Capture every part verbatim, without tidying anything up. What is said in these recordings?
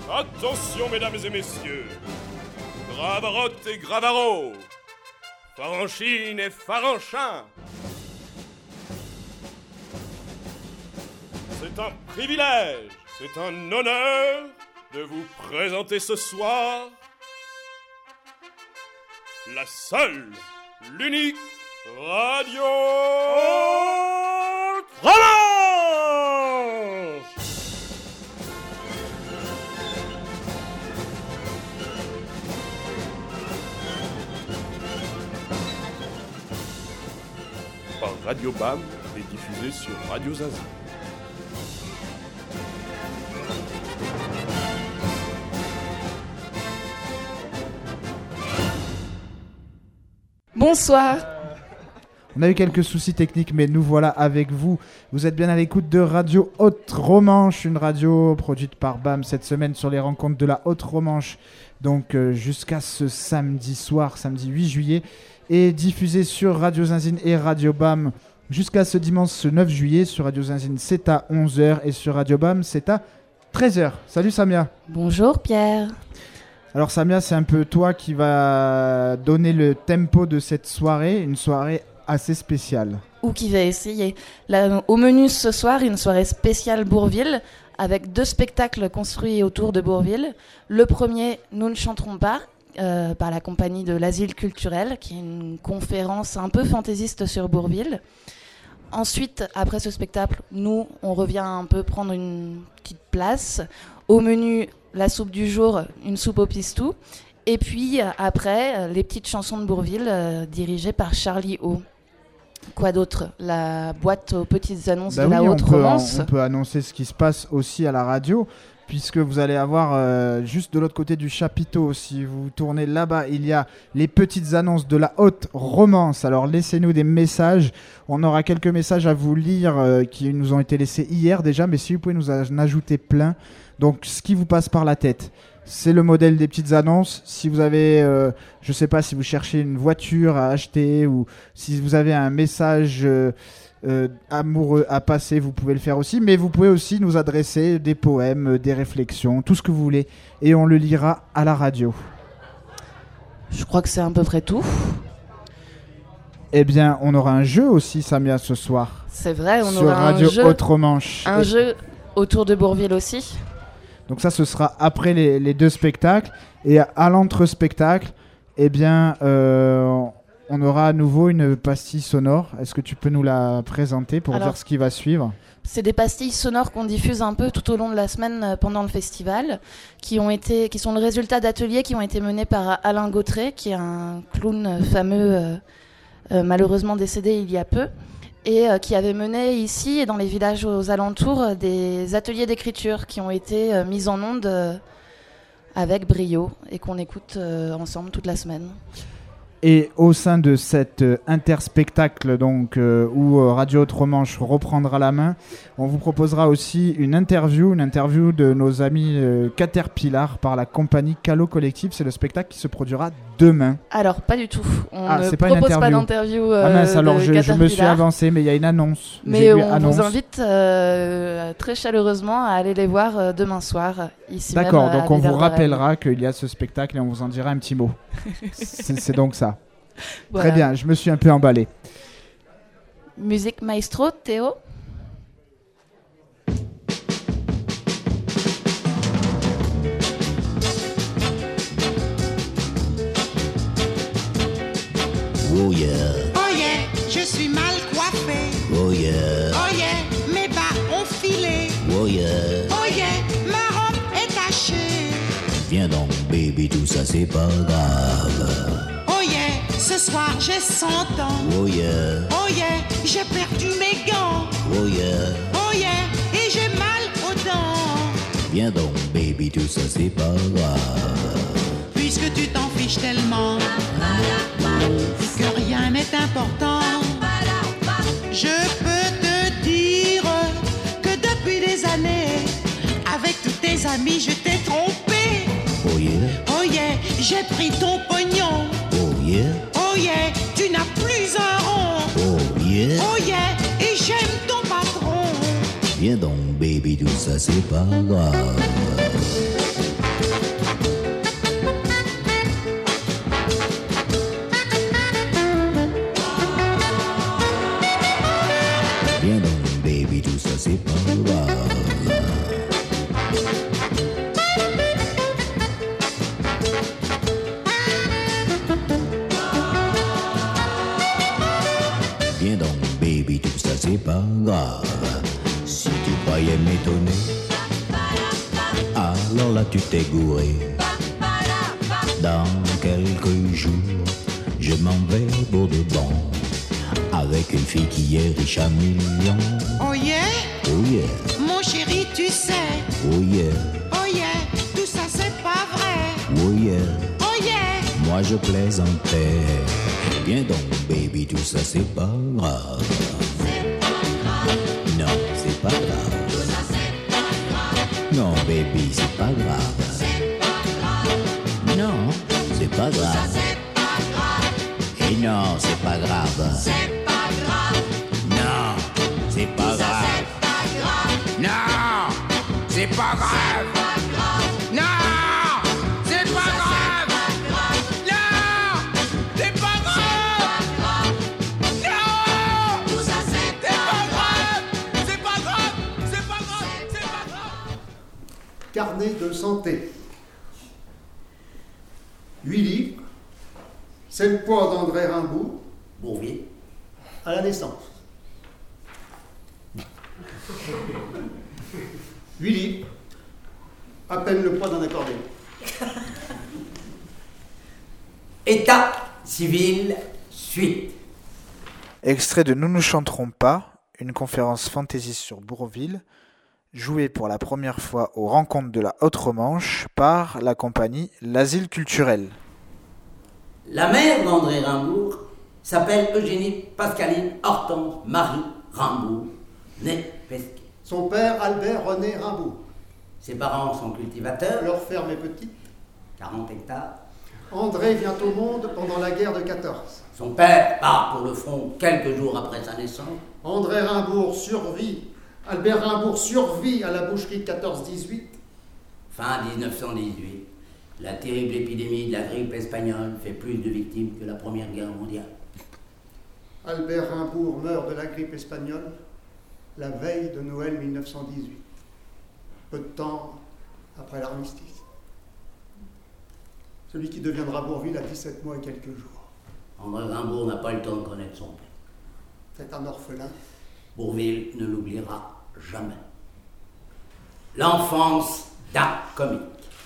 Attention, mesdames et messieurs. Gravarotte et Gravaro. Faranchine et Faranchin. C'est un privilège, c'est un honneur de vous présenter ce soir la seule, l'unique radio Romanche. Par Radio B A M et diffusé sur Radio Zinzin. Bonsoir. On a eu quelques soucis techniques, mais nous voilà avec vous. Vous êtes bien à l'écoute de Radio Haute-Romanche, une radio produite par B A M cette semaine sur les rencontres de la Haute-Romanche. Donc euh, jusqu'à ce samedi soir, samedi huit juillet, et diffusée sur Radio Zinzin et Radio B A M jusqu'à ce dimanche neuf juillet. Sur Radio Zinzin, c'est à onze heures et sur Radio B A M, c'est à treize heures. Salut Samia. Bonjour Pierre. Alors Samia, c'est un peu toi qui va donner le tempo de cette soirée, une soirée assez spéciale. Ou qui va essayer. Là, au menu ce soir, une soirée spéciale Bourvil, avec deux spectacles construits autour de Bourvil. Le premier, Nous ne chanterons pas, euh, par la compagnie de l'Asile culturel, qui est une conférence un peu fantaisiste sur Bourvil. Ensuite, après ce spectacle, nous, on revient un peu prendre une petite place. Au menu, la soupe du jour, une soupe au pistou. Et puis, après, les petites chansons de Bourvil, euh, dirigées par Charlie O. Quoi d'autre ? La boîte aux petites annonces bah de oui, la Haute-Romance. On peut annoncer ce qui se passe aussi à la radio, puisque vous allez avoir euh, juste de l'autre côté du chapiteau, si vous tournez là-bas, il y a les petites annonces de la Haute-Romance. Alors laissez-nous des messages, on aura quelques messages à vous lire euh, qui nous ont été laissés hier déjà, mais si vous pouvez nous en ajouter plein. Donc ce qui vous passe par la tête, c'est le modèle des petites annonces. Si vous avez, euh, je ne sais pas, si vous cherchez une voiture à acheter ou si vous avez un message euh, euh, amoureux à passer, vous pouvez le faire aussi. Mais vous pouvez aussi nous adresser des poèmes, des réflexions, tout ce que vous voulez. Et on le lira à la radio. Je crois que c'est à peu près tout. Eh bien, on aura un jeu aussi, Samia, ce soir. C'est vrai, on sur aura Radio un jeu. Haute-Romanche. Un Et... jeu autour de Bourvil aussi. Donc ça, ce sera après les, les deux spectacles. Et à, à l'entre-spectacle, eh bien, euh, on aura à nouveau une pastille sonore. Est-ce que tu peux nous la présenter pour Alors, dire ce qui va suivre ? C'est des pastilles sonores qu'on diffuse un peu tout au long de la semaine pendant le festival, qui, ont été, qui sont le résultat d'ateliers qui ont été menés par Alain Gautret, qui est un clown fameux, euh, euh, malheureusement décédé il y a peu. Et euh, qui avait mené ici et dans les villages aux alentours euh, des ateliers d'écriture qui ont été euh, mis en onde euh, avec brio et qu'on écoute euh, ensemble toute la semaine. Et au sein de cet euh, interspectacle donc, euh, où euh, Radio Haute-Romanche reprendra la main, on vous proposera aussi une interview, une interview de nos amis euh, Caterpillar par la compagnie Calo Collective. C'est le spectacle qui se produira demain. Alors, pas du tout. On ah, ne c'est pas propose une pas d'interview euh, ah mince, alors je, je me suis Caterpillar. avancé, mais il y a une annonce. Mais on annonce. vous invite euh, très chaleureusement à aller les voir euh, demain soir, ici D'accord, même. D'accord, donc on vous rappellera qu'il y a ce spectacle et on vous en dira un petit mot. c'est, c'est donc ça. Voilà. Très bien, je me suis un peu emballé. Musique maestro, Théo. Oh yeah. Oh yeah, je suis mal coiffée. Oh yeah. Oh yeah, mes bas ont filé. Oh yeah. Oh yeah, ma robe est tachée. Viens donc, baby, tout ça c'est pas grave. Oh yeah, ce soir j'ai cent ans. Oh yeah. Oh yeah, j'ai perdu mes gants. Oh yeah. Oh yeah, et j'ai mal aux dents. Viens donc, baby, tout ça c'est pas grave. Puisque tu t'en fiches tellement que rien n'est important, je peux te dire que depuis des années, avec tous tes amis, je t'ai trompé. Oh yeah. Oh yeah, j'ai pris ton pognon. Oh yeah. Oh yeah, tu n'as plus un rond. Oh yeah. Oh yeah, et j'aime ton patron. Viens donc, baby, tout ça c'est pas grave. pas grave. Si tu croyais m'étonner, alors là tu t'es gouré. Dans quelques jours, je m'en vais pour de bon, avec une fille qui est riche à millions. Oh yeah, Oh yeah, mon chéri, tu sais. oh yeah, Oh yeah, tout ça c'est pas vrai. oh yeah. Oh yeah, Moi je plaisantais. Viens donc baby, tout ça c'est pas grave. Non, c'est pas grave. Non baby, c'est pas grave. Non, c'est pas grave. Et non, c'est pas grave. Non, c'est pas grave. Non, c'est pas grave. Non, c'est pas grave. Non, c'est pas grave. Non, tout ça c'est pas grave. C'est pas grave. C'est pas grave. C'est pas grave. Carnet de santé. huit livres. C'est le poids d'André Rimbaud Bourville. à la naissance. huit livres. À peine le poids d'un accordéon. État civil, suite. Extrait de Nous ne chanterons pas, une conférence fantasy sur Bourville, jouée pour la première fois aux Rencontres de la Haute-Romanche par la compagnie L'Asile culturel. La mère d'André Rimbaud s'appelle Eugénie Pascaline Hortense Marie Rimbaud, née Pesquet. Son père, Albert René Rimbaud. Ses parents sont cultivateurs, Leur ferme est petite. quarante hectares. André vient au monde pendant la guerre de quatorze. Son père part pour le front quelques jours après sa naissance. André Rimbaud survit. Albert Rimbaud survit à la boucherie de quatorze dix-huit. Fin dix-neuf cent dix-huit, la terrible épidémie de la grippe espagnole fait plus de victimes que la Première Guerre mondiale. Albert Rimbaud meurt de la grippe espagnole la veille de Noël mille neuf cent dix-huit, peu de temps après l'armistice. Celui qui deviendra Bourville a dix-sept mois et quelques jours. André Rimbaud n'a pas eu le temps de connaître son père. C'est un orphelin. Bourville ne l'oubliera jamais. L'enfance d'un comique.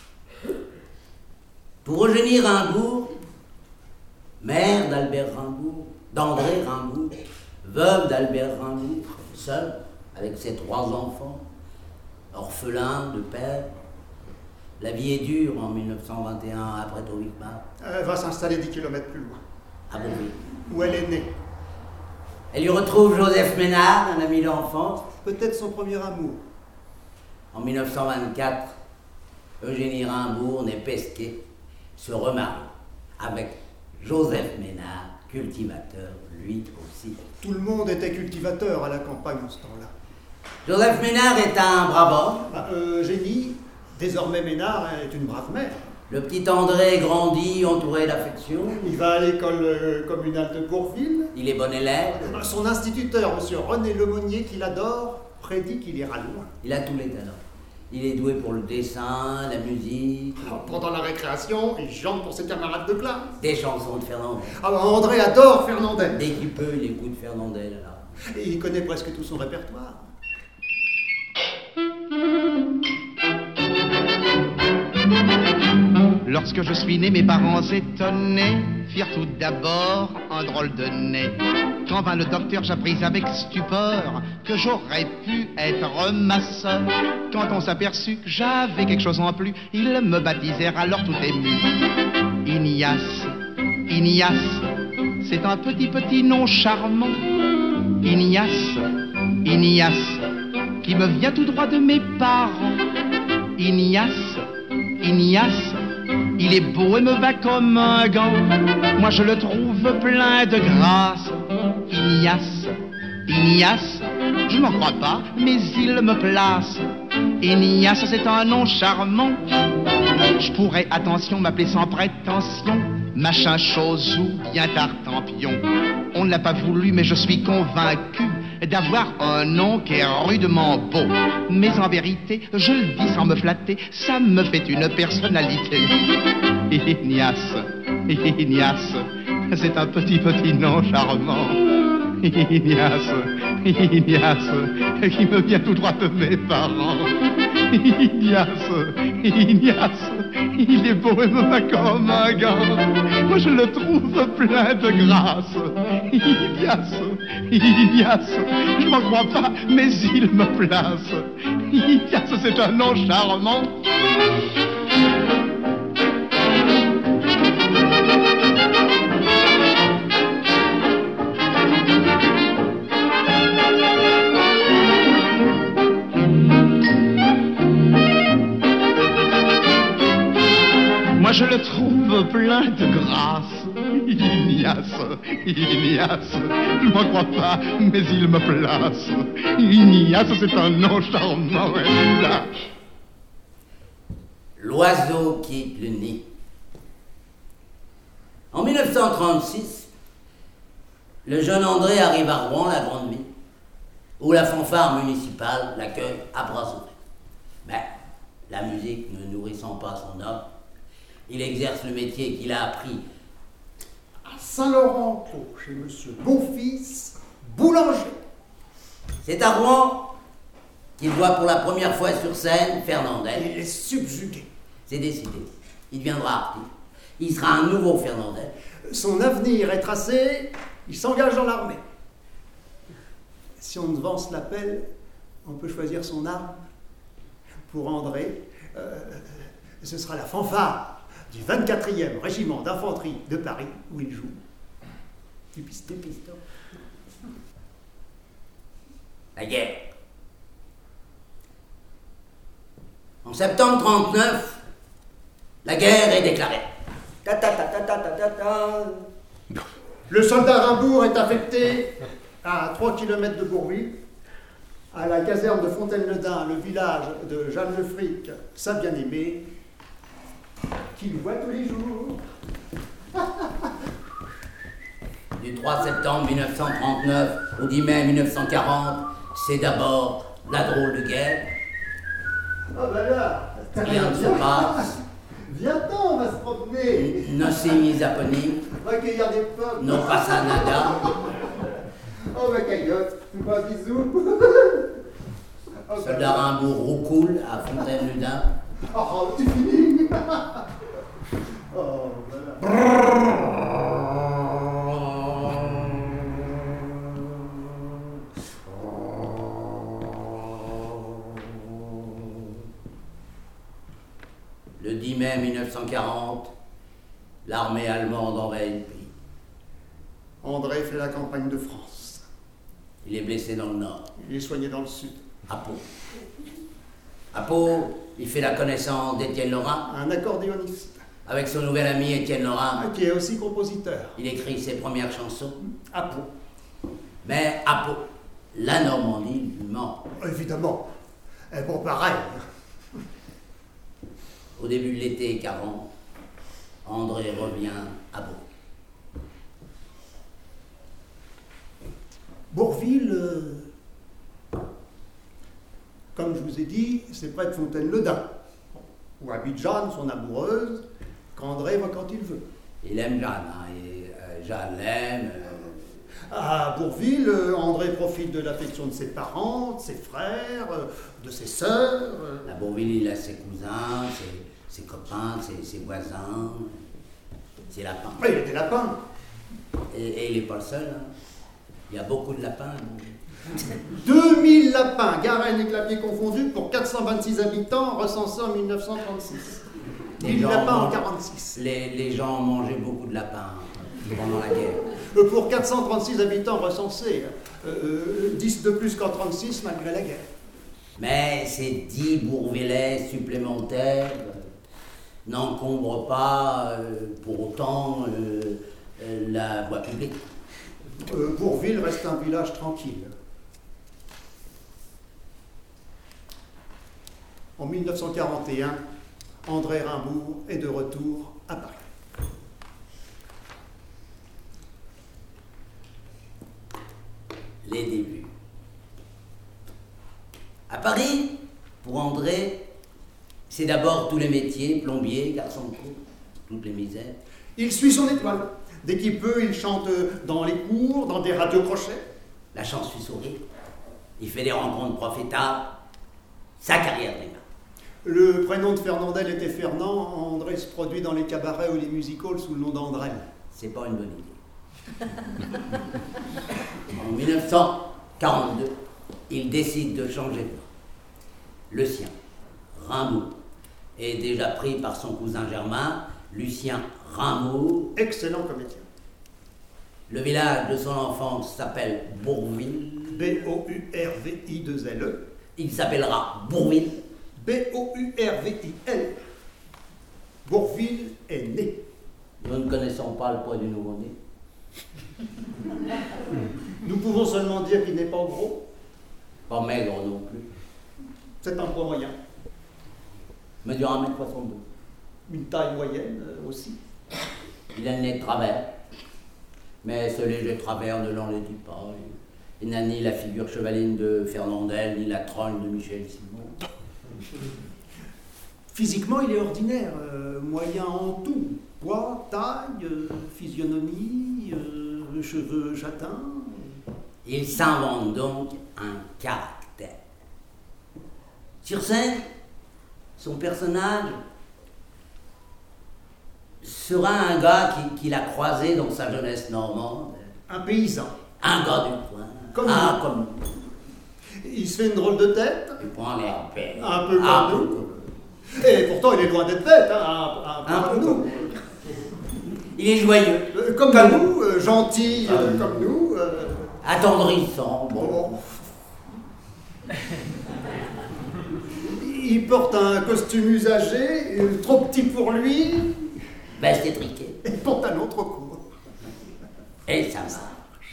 Pour Eugénie Rimbaud, mère d'Albert Rimbaud, d'André Rimbaud, veuve d'Albert Rimbaud, seule avec ses trois enfants, orphelin de père, la vie est dure en mille neuf cent vingt et un à Préto-Vicmar, Elle va s'installer dix kilomètres plus loin, à Bourville. où elle est née. Elle y retrouve Joseph Ménard, un ami d'enfance. Peut-être son premier amour. En mille neuf cent vingt-quatre, Eugénie Rimbaud, née Pesquet, se remarie avec Joseph Ménard, cultivateur, lui aussi. Tout le monde était cultivateur à la campagne en ce temps-là. Joseph Ménard est un brave homme. Bah, Eugénie, désormais Ménard, est une brave mère. Le petit André grandit entouré d'affection. Il va à l'école euh, communale de Bourville. Il est bon élève. Son instituteur, monsieur René Lemonnier, qu'il adore, prédit qu'il ira loin. Il a tous les talents. Il est doué pour le dessin, la musique, Pendant la récréation, il chante pour ses camarades de classe. des chansons de Fernandel. Ah bah, André adore Fernandel. Dès qu'il peut, il écoute Fernandel. Alors. Et il connaît presque tout son répertoire. Lorsque je suis né, mes parents étonnés firent tout d'abord un drôle de nez. Quand vint le docteur, j'appris avec stupeur que j'aurais pu être ma sœur. Quand on s'aperçut que j'avais quelque chose en plus, ils me baptisèrent alors tout ému. Ignace, Ignace, c'est un petit petit nom charmant. Ignace, Ignace, qui me vient tout droit de mes parents. Ignace, Ignace, il est beau et me va comme un gant. Moi je le trouve plein de grâce. Ignace, Ignace, je n'en crois pas, mais il me place. Ignace, c'est un nom charmant. Je pourrais, attention, m'appeler sans prétention machin chose ou bien tartampion. On ne l'a pas voulu, mais je suis convaincu d'avoir un nom qui est rudement beau. Mais en vérité, je le dis sans me flatter, ça me fait une personnalité. Ignace, Ignace, c'est un petit petit nom charmant. Ignace, Ignace, qui me vient tout droit de mes parents. Ignace, Ignace, il est beau et me va comme un gant. Moi je le trouve plein de grâce. Ignace, Ignace, je m'en crois pas, mais il me place. Ignace, c'est un nom charmant. Moi je le trouve plein de grâce. Ignace, Ignace, je m'en crois pas, mais il me place. Ignace, c'est un nom charmant. Là. L'oiseau quitte le nid. En mille neuf cent trente-six, le jeune André arrive à Rouen, la grande ville, où la fanfare municipale l'accueille à bras ouverts. Mais la musique ne nourrissant pas son âme, il exerce le métier qu'il a appris à Saint-Laurent-Clos, chez monsieur Beaufils, boulanger. C'est à Rouen qu'il voit pour la première fois sur scène Fernandel. Il est subjugué. C'est décidé. Il deviendra artiste. Il sera un nouveau Fernandel. Son avenir est tracé, il s'engage dans l'armée. Si on devance l'appel, on peut choisir son arme. Pour André, euh, ce sera la fanfare du vingt-quatrième régiment d'infanterie de Paris, où il joue du piston. piston. La guerre. En septembre trente-neuf, la guerre est déclarée. Ta ta ta ta ta ta ta ta. Le soldat Rimbourg est affecté à trois kilomètres de Bourville, à la caserne de Fontaine-le-Dain, le village de Jeanne Le Fric, sa bien-aimée, qu'il voit tous les jours. Du trois septembre mille neuf cent trente-neuf au dix mai mille neuf cent quarante, c'est d'abord la drôle de guerre. Ah ben là, rien ne se passe. Viens-t'en, on va se promener. Nos signes aponymes. On va cueillir des pommes. Non pas ça nada. Oh ma caillotte, tu vois un bisou. Oh, Soldat Rimbourg roucoule à Fontaine-le-Dain. Oh, tu finis. Oh, voilà. Le dix mai mille neuf cent quarante, l'armée allemande envahit le pays. André fait la campagne de France. Il est blessé dans le nord. Il est soigné dans le sud. À Pau. À Pau, il fait la connaissance d'Étienne Lorrain. Un accordéoniste. Avec son nouvel ami Étienne Lorrain. Qui est aussi compositeur. Il écrit ses premières chansons. À Pau. Mais à Pau, la Normandie lui manque. Évidemment. Et bon, pareil. Au début de l'été quarante, André revient à Bourg. Bourville, euh, comme je vous ai dit, c'est près de Fontaine-le-Dain, où habite Jeanne, son amoureuse, qu'André va quand il veut. Il aime Jeanne, hein, et euh, Jeanne l'aime. Euh... À Bourville, euh, André profite de l'affection de ses parents, de ses frères, euh, de ses sœurs. Euh... À Bourville, il a ses cousins, ses, ses copains, ses, ses voisins, ses lapins. Oui, il a des lapins. Et, et il n'est pas le seul. Hein. Il y a beaucoup de lapins. deux mille lapins, Garennes et Clapiers confondus, pour quatre cent vingt-six habitants, recensés en mille neuf cent trente-six. Les mille lapins en mangent, quarante-six. Les, les gens mangeaient beaucoup de lapins pendant la guerre. Euh, pour quatre cent trente-six habitants recensés, euh, dix de plus qu'en trente-six malgré la guerre. Mais ces dix Bourvillais supplémentaires n'encombrent pas euh, pour autant euh, euh, la voie publique. Euh, Bourville reste un village tranquille. En mille neuf cent quarante et un, André Rimbourg est de retour à Paris. Les débuts. À Paris, pour André, c'est d'abord tous les métiers, plombier, garçon de cour, toutes les misères. Il suit son étoile. Dès qu'il peut, il chante dans les cours, dans des radios crochets. La chance lui sourit. Il fait des rencontres profitables. Sa carrière démarre. Le prénom de Fernandel était Fernand. André se produit dans les cabarets ou les music-halls sous le nom d'Andrel. C'est pas une bonne idée. En mille neuf cent quarante-deux, il décide de changer de nom. Le sien, Rimbaud, est déjà pris par son cousin germain, Lucien Rimbaud. Excellent comédien. Le village de son enfance s'appelle Bourville. B O U R V I deux L E. Il s'appellera Bourville. B O U R V I L. Bourville est né. Nous ne connaissons pas le poids du nouveau-né. Nous pouvons seulement dire qu'il n'est pas gros. Pas maigre non plus. C'est un poids moyen. Mesure un mètre soixante-deux. Une taille moyenne euh, aussi. Il a le nez de travers. Mais ce léger travers ne l'enlaidit pas. Il n'a ni la figure chevaline de Fernandel, ni la trogne de Michel Simon. Physiquement, il est ordinaire, euh, moyen en tout. Poids, taille, euh, physionomie, euh, cheveux châtains. Il s'invente donc un caractère. Sur scène, son personnage sera un gars qui, qu'il a croisé dans sa jeunesse normande. Un paysan. Un gars du coin. Comme ah, nous. comme Il se fait une drôle de tête. Il prend l'air bête. Un peu comme ah, nous. Peu. Et pourtant, il est loin d'être bête, hein, un, un, un peu comme nous. Il est joyeux. Euh, comme, comme nous, euh, gentil ah, euh, comme nous. Euh... Attendrissant, bon. Oh. Il porte un costume usagé, euh, trop petit pour lui. Veste étriquée. Et pantalon trop court. Et ça marche.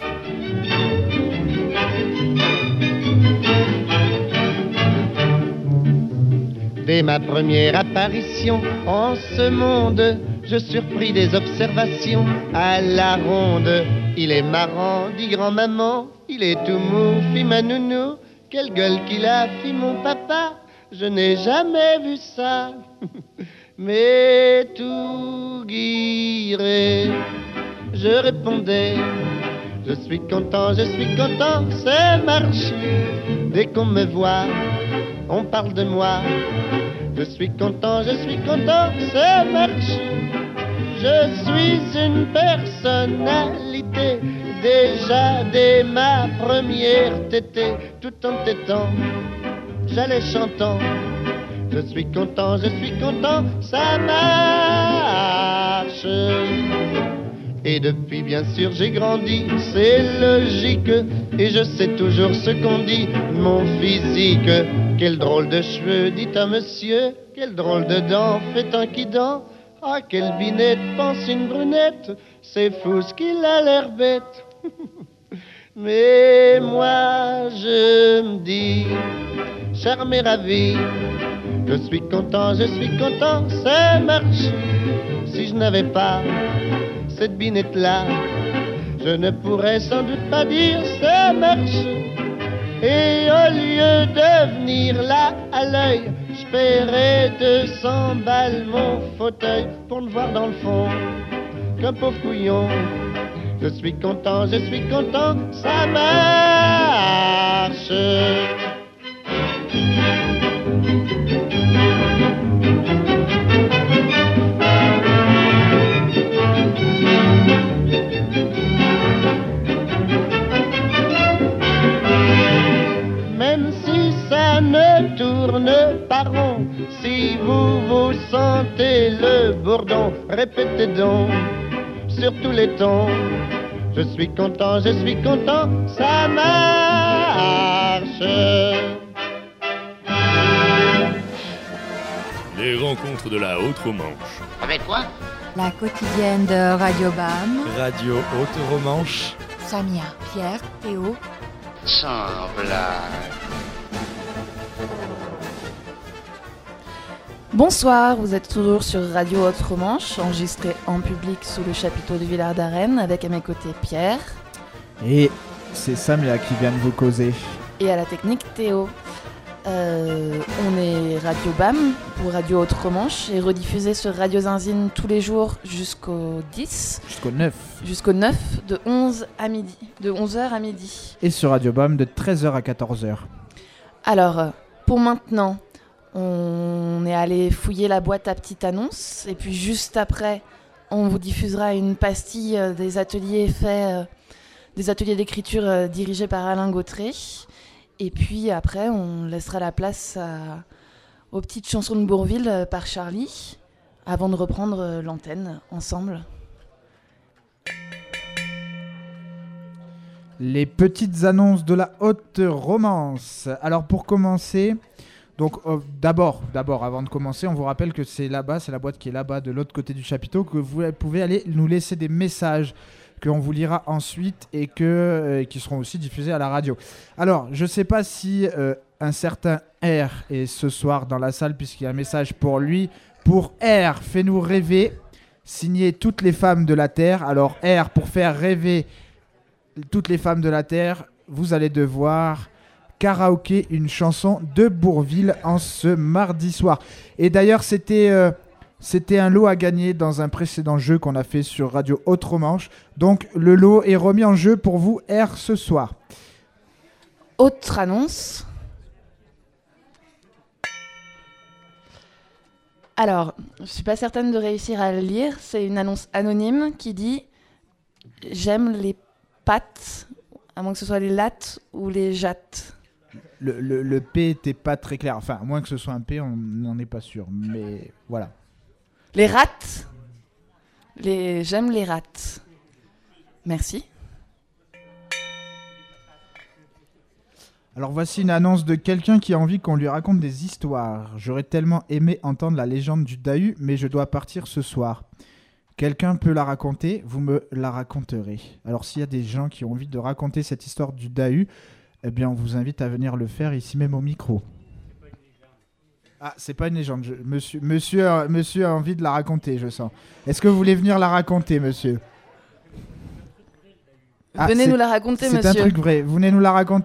Dès ma première apparition en ce monde, je surpris des observations à la ronde. Il est marrant, dit grand-maman, il est tout mou, fit ma nounou. Quelle gueule qu'il a, fit mon papa, je n'ai jamais vu ça. Mais tout guiré, je répondais, je suis content, je suis content, c'est marché. Dès qu'on me voit, on parle de moi. Je suis content, je suis content, c'est marché. Je suis une personnalité, déjà dès ma première tétée, tout en tétant, j'allais chantant. Je suis content, je suis content, ça marche. Et depuis bien sûr j'ai grandi, c'est logique. Et je sais toujours ce qu'on dit, mon physique. Quel drôle de cheveux, dit un monsieur. Quel drôle de dents, fait un qui dent. Ah, quelle binette, pense une brunette. C'est fou ce qu'il a l'air bête. Mais moi je me dis, charmé, ravi, je suis content, je suis content, c'est marché. Si je n'avais pas cette binette-là, je ne pourrais sans doute pas dire c'est marché. Et au lieu de venir là à l'œil, je paierais deux cents balles mon fauteuil pour me voir dans le fond, qu'un pauvre couillon. Je suis content, je suis content, ça marche. Même si ça ne tourne pas rond, si vous vous sentez le bourdon, répétez donc sur tous les tons. Je suis content, je suis content, ça marche. Les rencontres de la Haute-Romanche. Avec quoi? La quotidienne de Radio B A M. Radio Haute-Romanche. Samia, Pierre, Théo. Sans blague. Bonsoir, vous êtes toujours sur Radio Haute-Romanche, enregistré en public sous le chapiteau de Villard d'Arène, avec à mes côtés Pierre. Et c'est Samia qui vient de vous causer. Et à la technique Théo. Euh, on est Radio B A M ou Radio Haute-Romanche et rediffusé sur Radio Zinzine tous les jours jusqu'au dix. Jusqu'au neuf. Jusqu'au neuf, de onze à midi, de onze heures à midi. Et sur Radio B A M de treize heures à quatorze heures. Alors, pour maintenant, on est allé fouiller la boîte à petites annonces et puis juste après, on vous diffusera une pastille euh, des ateliers faits, euh, des ateliers d'écriture euh, dirigés par Alain Gautret. Et puis après, on laissera la place à, aux petites chansons de Bourvil euh, par Charlie, avant de reprendre euh, l'antenne ensemble. Les petites annonces de la haute romance. Alors pour commencer, donc euh, d'abord, d'abord, avant de commencer, on vous rappelle que c'est là-bas, c'est la boîte qui est là-bas de l'autre côté du chapiteau, que vous pouvez aller nous laisser des messages qu'on vous lira ensuite et que, euh, qui seront aussi diffusés à la radio. Alors, je ne sais pas si euh, un certain R est ce soir dans la salle, puisqu'il y a un message pour lui. Pour R, fais-nous rêver, signé toutes les femmes de la Terre. Alors R, pour faire rêver toutes les femmes de la Terre, vous allez devoir karaoké une chanson de Bourvil en ce mardi soir. Et d'ailleurs, c'était... Euh, C'était un lot à gagner dans un précédent jeu qu'on a fait sur Radio Haute-Romanche. Donc le lot est remis en jeu pour vous, R, ce soir. Autre annonce. Alors, je ne suis pas certaine de réussir à le lire. C'est une annonce anonyme qui dit « J'aime les pâtes », à moins que ce soit les lattes ou les jattes. Le, le, le P n'était pas très clair. Enfin, à moins que ce soit un P, on n'en est pas sûr. Mais voilà. Les rats. Les... J'aime les rats. Merci. Alors voici une annonce de quelqu'un qui a envie qu'on lui raconte des histoires. J'aurais tellement aimé entendre la légende du Dahu, mais je dois partir ce soir. Quelqu'un peut la raconter, vous me la raconterez. Alors s'il y a des gens qui ont envie de raconter cette histoire du Dahu, eh bien on vous invite à venir le faire ici même au micro. Ah, c'est pas une légende. Je, monsieur, monsieur, a, monsieur a envie de la raconter, je sens. Est-ce que vous voulez venir la raconter, monsieur ? Ah, Venez nous la raconter, c'est monsieur. C'est un truc vrai. Vous venez nous la raconter ?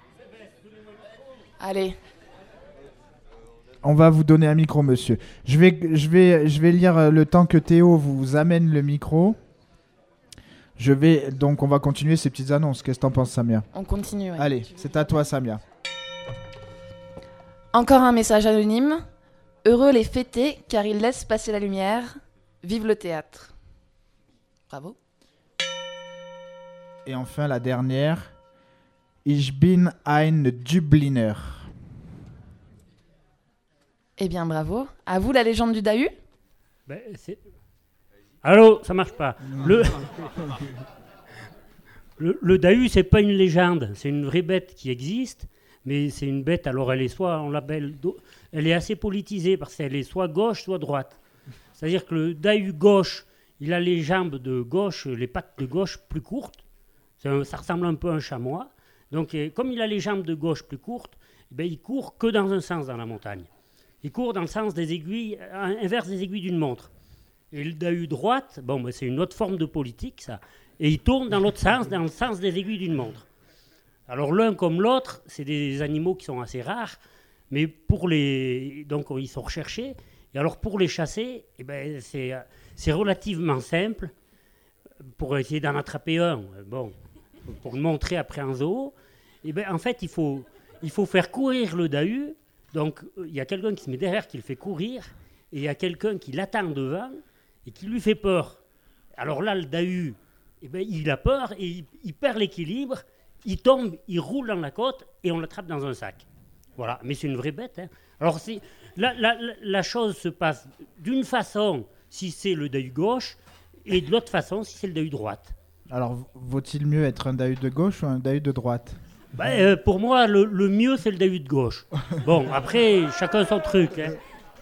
Allez. On va vous donner un micro, monsieur. Je vais, je vais, je vais lire le temps que Théo vous amène le micro. Je vais, donc on va continuer ces petites annonces. Qu'est-ce que t'en penses, Samia ? On continue, ouais. Allez, c'est à toi, Samia. Encore un message anonyme. Heureux les fêtés, car ils laissent passer la lumière. Vive le théâtre. Bravo. Et enfin, la dernière. Ich bin ein Dubliner. Eh bien, bravo. À vous, la légende du Dahu ? Ben, c'est... Allô, ça marche pas. Le, le, le Dahu, c'est pas une légende. C'est une vraie bête qui existe. Mais c'est une bête, alors elle est soit, on l'appelle, elle est assez politisée parce qu'elle est soit gauche, soit droite. C'est-à-dire que le Dahu gauche, il a les jambes de gauche, les pattes de gauche plus courtes. Un, ça ressemble un peu à un chamois. Donc, et, comme il a les jambes de gauche plus courtes, ben, il court que dans un sens dans la montagne. Il court dans le sens des aiguilles, inverse des aiguilles d'une montre. Et le Dahu droite, bon, ben, c'est une autre forme de politique, ça. Et il tourne dans l'autre sens, dans le sens des aiguilles d'une montre. Alors l'un comme l'autre, c'est des animaux qui sont assez rares, mais pour les, donc ils sont recherchés. Et alors pour les chasser, eh ben c'est, c'est relativement simple. Pour essayer d'en attraper un, bon, pour le montrer après en zoo, eh ben en fait il faut, il faut faire courir le Dahu. Donc il y a quelqu'un qui se met derrière, qui le fait courir, et il y a quelqu'un qui l'attend devant et qui lui fait peur. Alors là le Dahu, eh ben il a peur et il, il perd l'équilibre. Il tombe, il roule dans la côte et on l'attrape dans un sac. Voilà, mais c'est une vraie bête. Hein. Alors, c'est, la, la, la chose se passe d'une façon si c'est le Dahu gauche et de l'autre façon si c'est le Dahu droite. Alors, vaut-il mieux être un Dahu de gauche ou un Dahu de droite ? Ben, euh, pour moi, le, le mieux, c'est le Dahu de gauche. Bon, après, chacun son truc. Hein.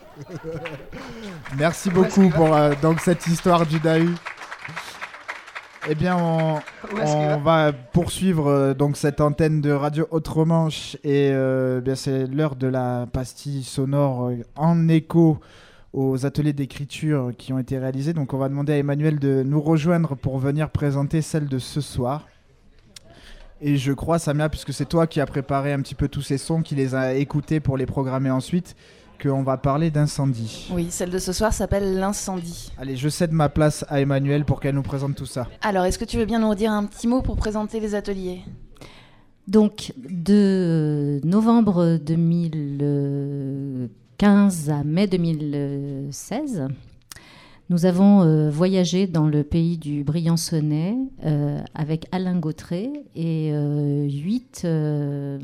Merci beaucoup pour euh, donc, cette histoire du Dahu. Eh bien, on, on va poursuivre euh, donc cette antenne de Radio Haute-Romanche et euh, bien c'est l'heure de la pastille sonore euh, en écho aux ateliers d'écriture qui ont été réalisés. Donc, on va demander à Emmanuel de nous rejoindre pour venir présenter celle de ce soir. Et je crois, Samia, puisque c'est toi qui as préparé un petit peu tous ces sons, qui les a écoutés pour les programmer ensuite, qu'on va parler d'incendie. Oui, celle de ce soir s'appelle l'incendie. Allez, je cède ma place à Emmanuelle pour qu'elle nous présente tout ça. Alors, est-ce que tu veux bien nous redire un petit mot pour présenter les ateliers ? Donc, de novembre deux mille quinze à mai deux mille seize, nous avons euh, voyagé dans le pays du Briançonnais euh, avec Alain Gautret et euh, huit, euh,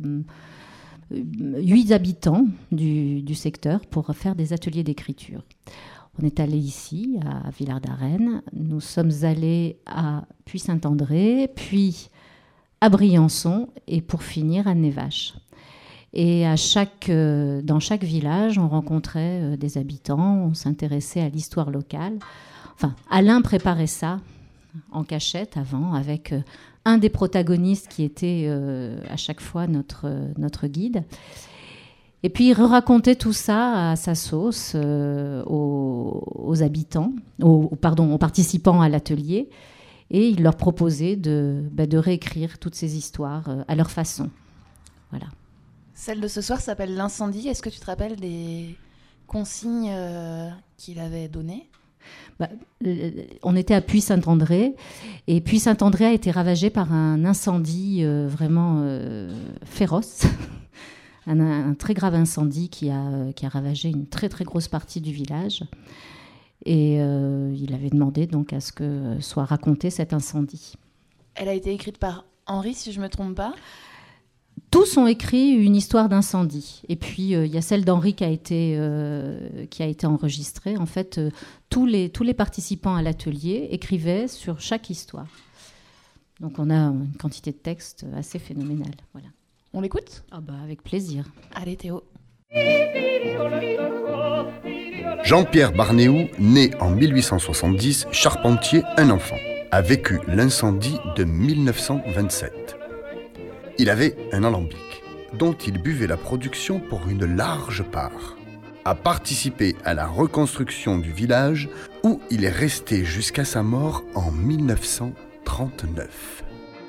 huit habitants du, du secteur pour faire des ateliers d'écriture. On est allé ici, à Villard-d'Arène. Nous sommes allés à Puy-Saint-André, puis à Briançon et pour finir à Névache. Et à chaque, euh, dans chaque village, on rencontrait euh, des habitants, on s'intéressait à l'histoire locale. Enfin, Alain préparait ça en cachette avant, avec euh, un des protagonistes qui était euh, à chaque fois notre, euh, notre guide. Et puis il racontait tout ça à sa sauce euh, aux, aux habitants, aux, pardon, aux participants à l'atelier, et il leur proposait de, bah, de réécrire toutes ces histoires euh, à leur façon. Voilà. Celle de ce soir s'appelle l'incendie. Est-ce que tu te rappelles des consignes euh, qu'il avait données ? Bah, euh, on était à Puy-Saint-André et Puy-Saint-André a été ravagé par un incendie euh, vraiment euh, féroce, un, un très grave incendie qui a, euh, qui a ravagé une très très grosse partie du village. Et euh, il avait demandé donc à ce que soit raconté cet incendie. Elle a été écrite par Henri, si je ne me trompe pas. Tous ont écrit une histoire d'incendie. Et puis, il euh, y a celle d'Henri qui a été, euh, qui a été enregistrée. En fait, euh, tous, les, tous les participants à l'atelier écrivaient sur chaque histoire. Donc, on a une quantité de textes assez phénoménale. Voilà. On l'écoute ? Ah bah, avec plaisir. Allez, Théo. Jean-Pierre Barnéou, né en mille huit cent soixante-dix, charpentier, un enfant, a vécu l'incendie de mille neuf cent vingt-sept. Il avait un alambic, dont il buvait la production pour une large part. A participé à la reconstruction du village, où il est resté jusqu'à sa mort en mille neuf cent trente-neuf.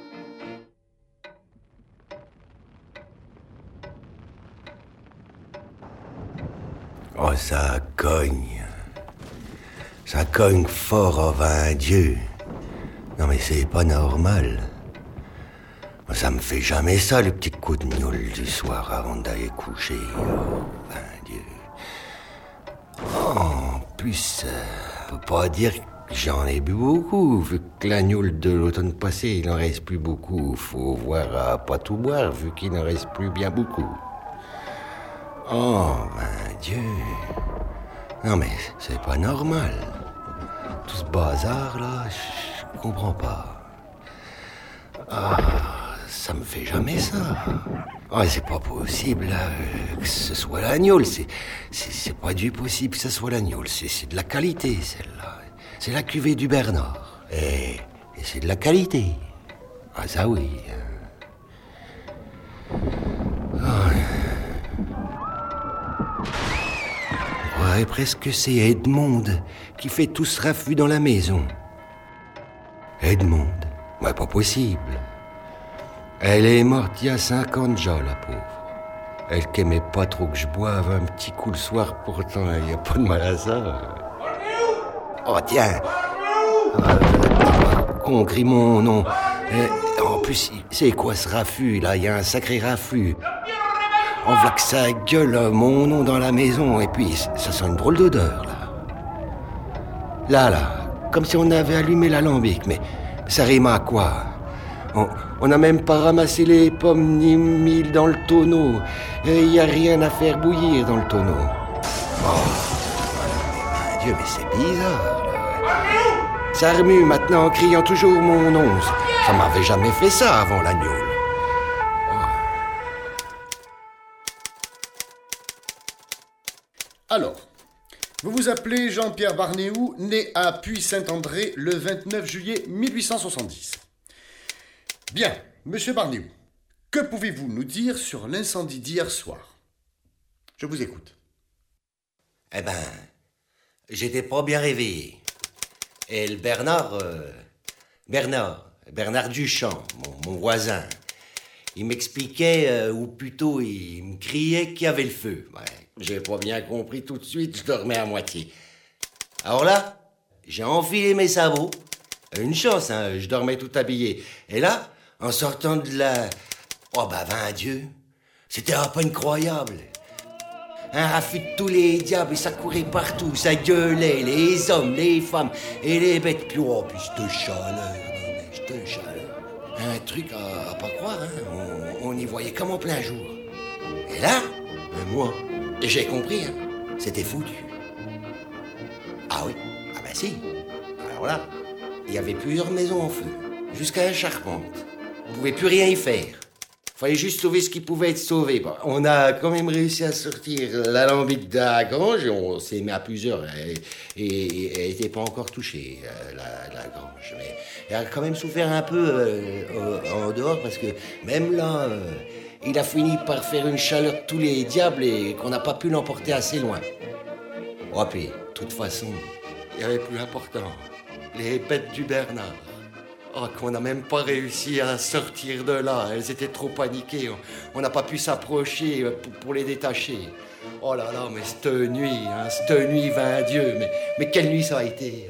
Oh, ça cogne. Ça cogne fort, oh, vain Dieu. Non, mais c'est pas normal. Ça me fait jamais ça, le petit coup de gnôle du soir avant d'aller coucher. Oh, vain Dieu. Oh, en plus, euh, on peut pas dire que j'en ai bu beaucoup, vu que la gnôle de l'automne passé, il n'en reste plus beaucoup. Faut voir à pas tout boire, vu qu'il n'en reste plus bien beaucoup. Oh, vain Dieu. Non, mais c'est pas normal. Tout ce bazar, là, je comprends pas. Ah... Ça me fait jamais ça. Oh, c'est pas possible là, euh, que ce soit la gnôle. C'est, c'est, c'est pas du possible que ce soit la gnôle. C'est, c'est de la qualité, celle-là. C'est la cuvée du Bernard. Et, et c'est de la qualité. Ah, ça oui. Oh. On croirait presque que c'est Edmond qui fait tout ce raffut dans la maison. Edmond? Ouais, pas possible. Elle est morte il y a cinq ans déjà, la pauvre. Elle qu'aimait pas trop que je boive un petit coup le soir, pourtant il n'y a pas de mal à ça. Oh tiens, qu'on crie mon nom. Et, en plus, c'est quoi ce raffut là? Il y a un sacré raffut. On voit que ça gueule mon nom dans la maison, et puis ça sent une drôle d'odeur là. Là, là, comme si on avait allumé l'alambic, mais ça rime à quoi? On n'a même pas ramassé les pommes ni mis dans le tonneau. Il n'y a rien à faire bouillir dans le tonneau. Oh, mon Dieu, mais c'est bizarre. Là. Ça remue maintenant en criant toujours mon nom. Ça m'avait jamais fait ça avant la gnôle. Alors, vous vous appelez Jean-Pierre Barnéou, né à Puy-Saint-André le vingt-neuf juillet mille huit cent soixante-dix. Bien, monsieur Barnéou, que pouvez-vous nous dire sur l'incendie d'hier soir? Je vous écoute. Eh ben, j'étais pas bien réveillé. Et le Bernard, euh, Bernard, Bernard Duchamp, mon, mon voisin, il m'expliquait, euh, ou plutôt il me criait qu'il y avait le feu. Ouais, j'ai pas bien compris tout de suite, je dormais à moitié. Alors là, j'ai enfilé mes sabots. Une chance, hein, je dormais tout habillé. Et là, en sortant de la... Oh bah, vain Dieu, c'était un peu incroyable. Un raffut de tous les diables, et ça courait partout, ça gueulait, les hommes, les femmes, et les bêtes. Puis oh, puis cette chaleur, cette chaleur. Un truc à, à pas croire, hein, on, on y voyait comme en plein jour. Et là, ben moi, j'ai compris, hein, c'était foutu. Ah oui, ah ben si. Alors là, il y avait plusieurs maisons en feu, jusqu'à la charpente. On pouvait plus rien y faire. Fallait juste sauver ce qui pouvait être sauvé. Bon, on a quand même réussi à sortir l'alambic de la grange, et on s'est mis à plusieurs, et, et, et elle n'était pas encore touchée, la, la grange. Mais elle a quand même souffert un peu euh, en dehors, parce que même là, euh, il a fini par faire une chaleur de tous les diables et qu'on n'a pas pu l'emporter assez loin. Oh, puis, de toute façon, il y avait plus important. Les bêtes du Bernard. Oh, qu'on n'a même pas réussi à sortir de là. Elles étaient trop paniquées. On n'a pas pu s'approcher pour, pour les détacher. Oh là là, mais cette nuit, hein, cette nuit, vain Dieu. Mais, mais quelle nuit ça a été.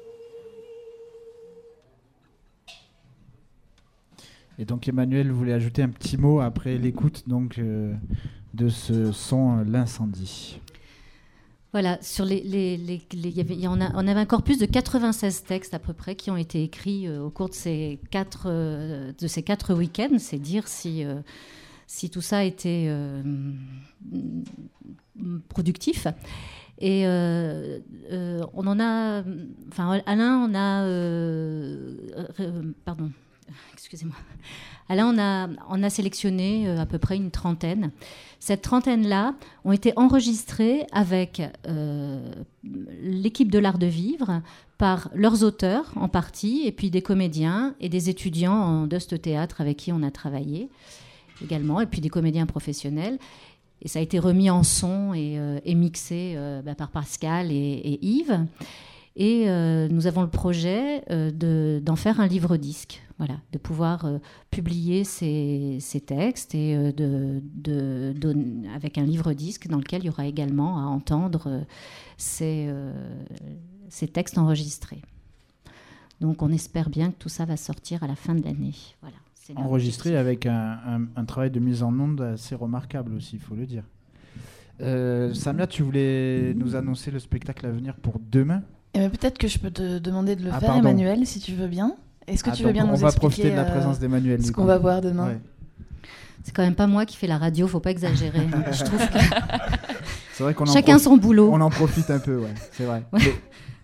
Et donc Emmanuel voulait ajouter un petit mot après l'écoute donc, euh, de ce son euh, L'incendie. Voilà, sur les, les, les, les, y avait, y en a, on avait un corpus de quatre-vingt-seize textes à peu près qui ont été écrits euh, au cours de ces quatre, euh, de ces quatre week-ends. C'est dire si, euh, si tout ça a été euh, productif. Et euh, euh, on en a... Enfin, Alain, on a... Euh, euh, pardon, excusez-moi. Alain, on a, on a sélectionné euh, à peu près une trentaine. Cette trentaine-là ont été enregistrées avec euh, l'équipe de l'Art de Vivre, par leurs auteurs en partie, et puis des comédiens et des étudiants en Dust Théâtre avec qui on a travaillé également, et puis des comédiens professionnels. Et ça a été remis en son et, euh, et mixé euh, bah, par Pascal et, et Yves. Et euh, nous avons le projet euh, de, d'en faire un livre-disque, voilà, de pouvoir euh, publier ces, ces textes et euh, de, de, de, avec un livre-disque dans lequel il y aura également à entendre euh, ces, euh, ces textes enregistrés. Donc on espère bien que tout ça va sortir à la fin de l'année. Voilà, c'est enregistré avec un, un, un travail de mise en onde assez remarquable aussi, il faut le dire. Euh, Samia, tu voulais nous annoncer le spectacle à venir pour demain ? Eh bien, peut-être que je peux te demander de le ah, faire, pardon. Emmanuel, si tu veux bien. Est-ce que ah, tu veux bien on nous va expliquer profiter de la présence d'Emmanuel, ce qu'on va voir demain. Ouais. C'est quand même pas moi qui fais la radio, faut pas exagérer. Je trouve que c'est vrai qu'on chacun en prof... son boulot. On en profite un peu, ouais, c'est vrai. Ouais.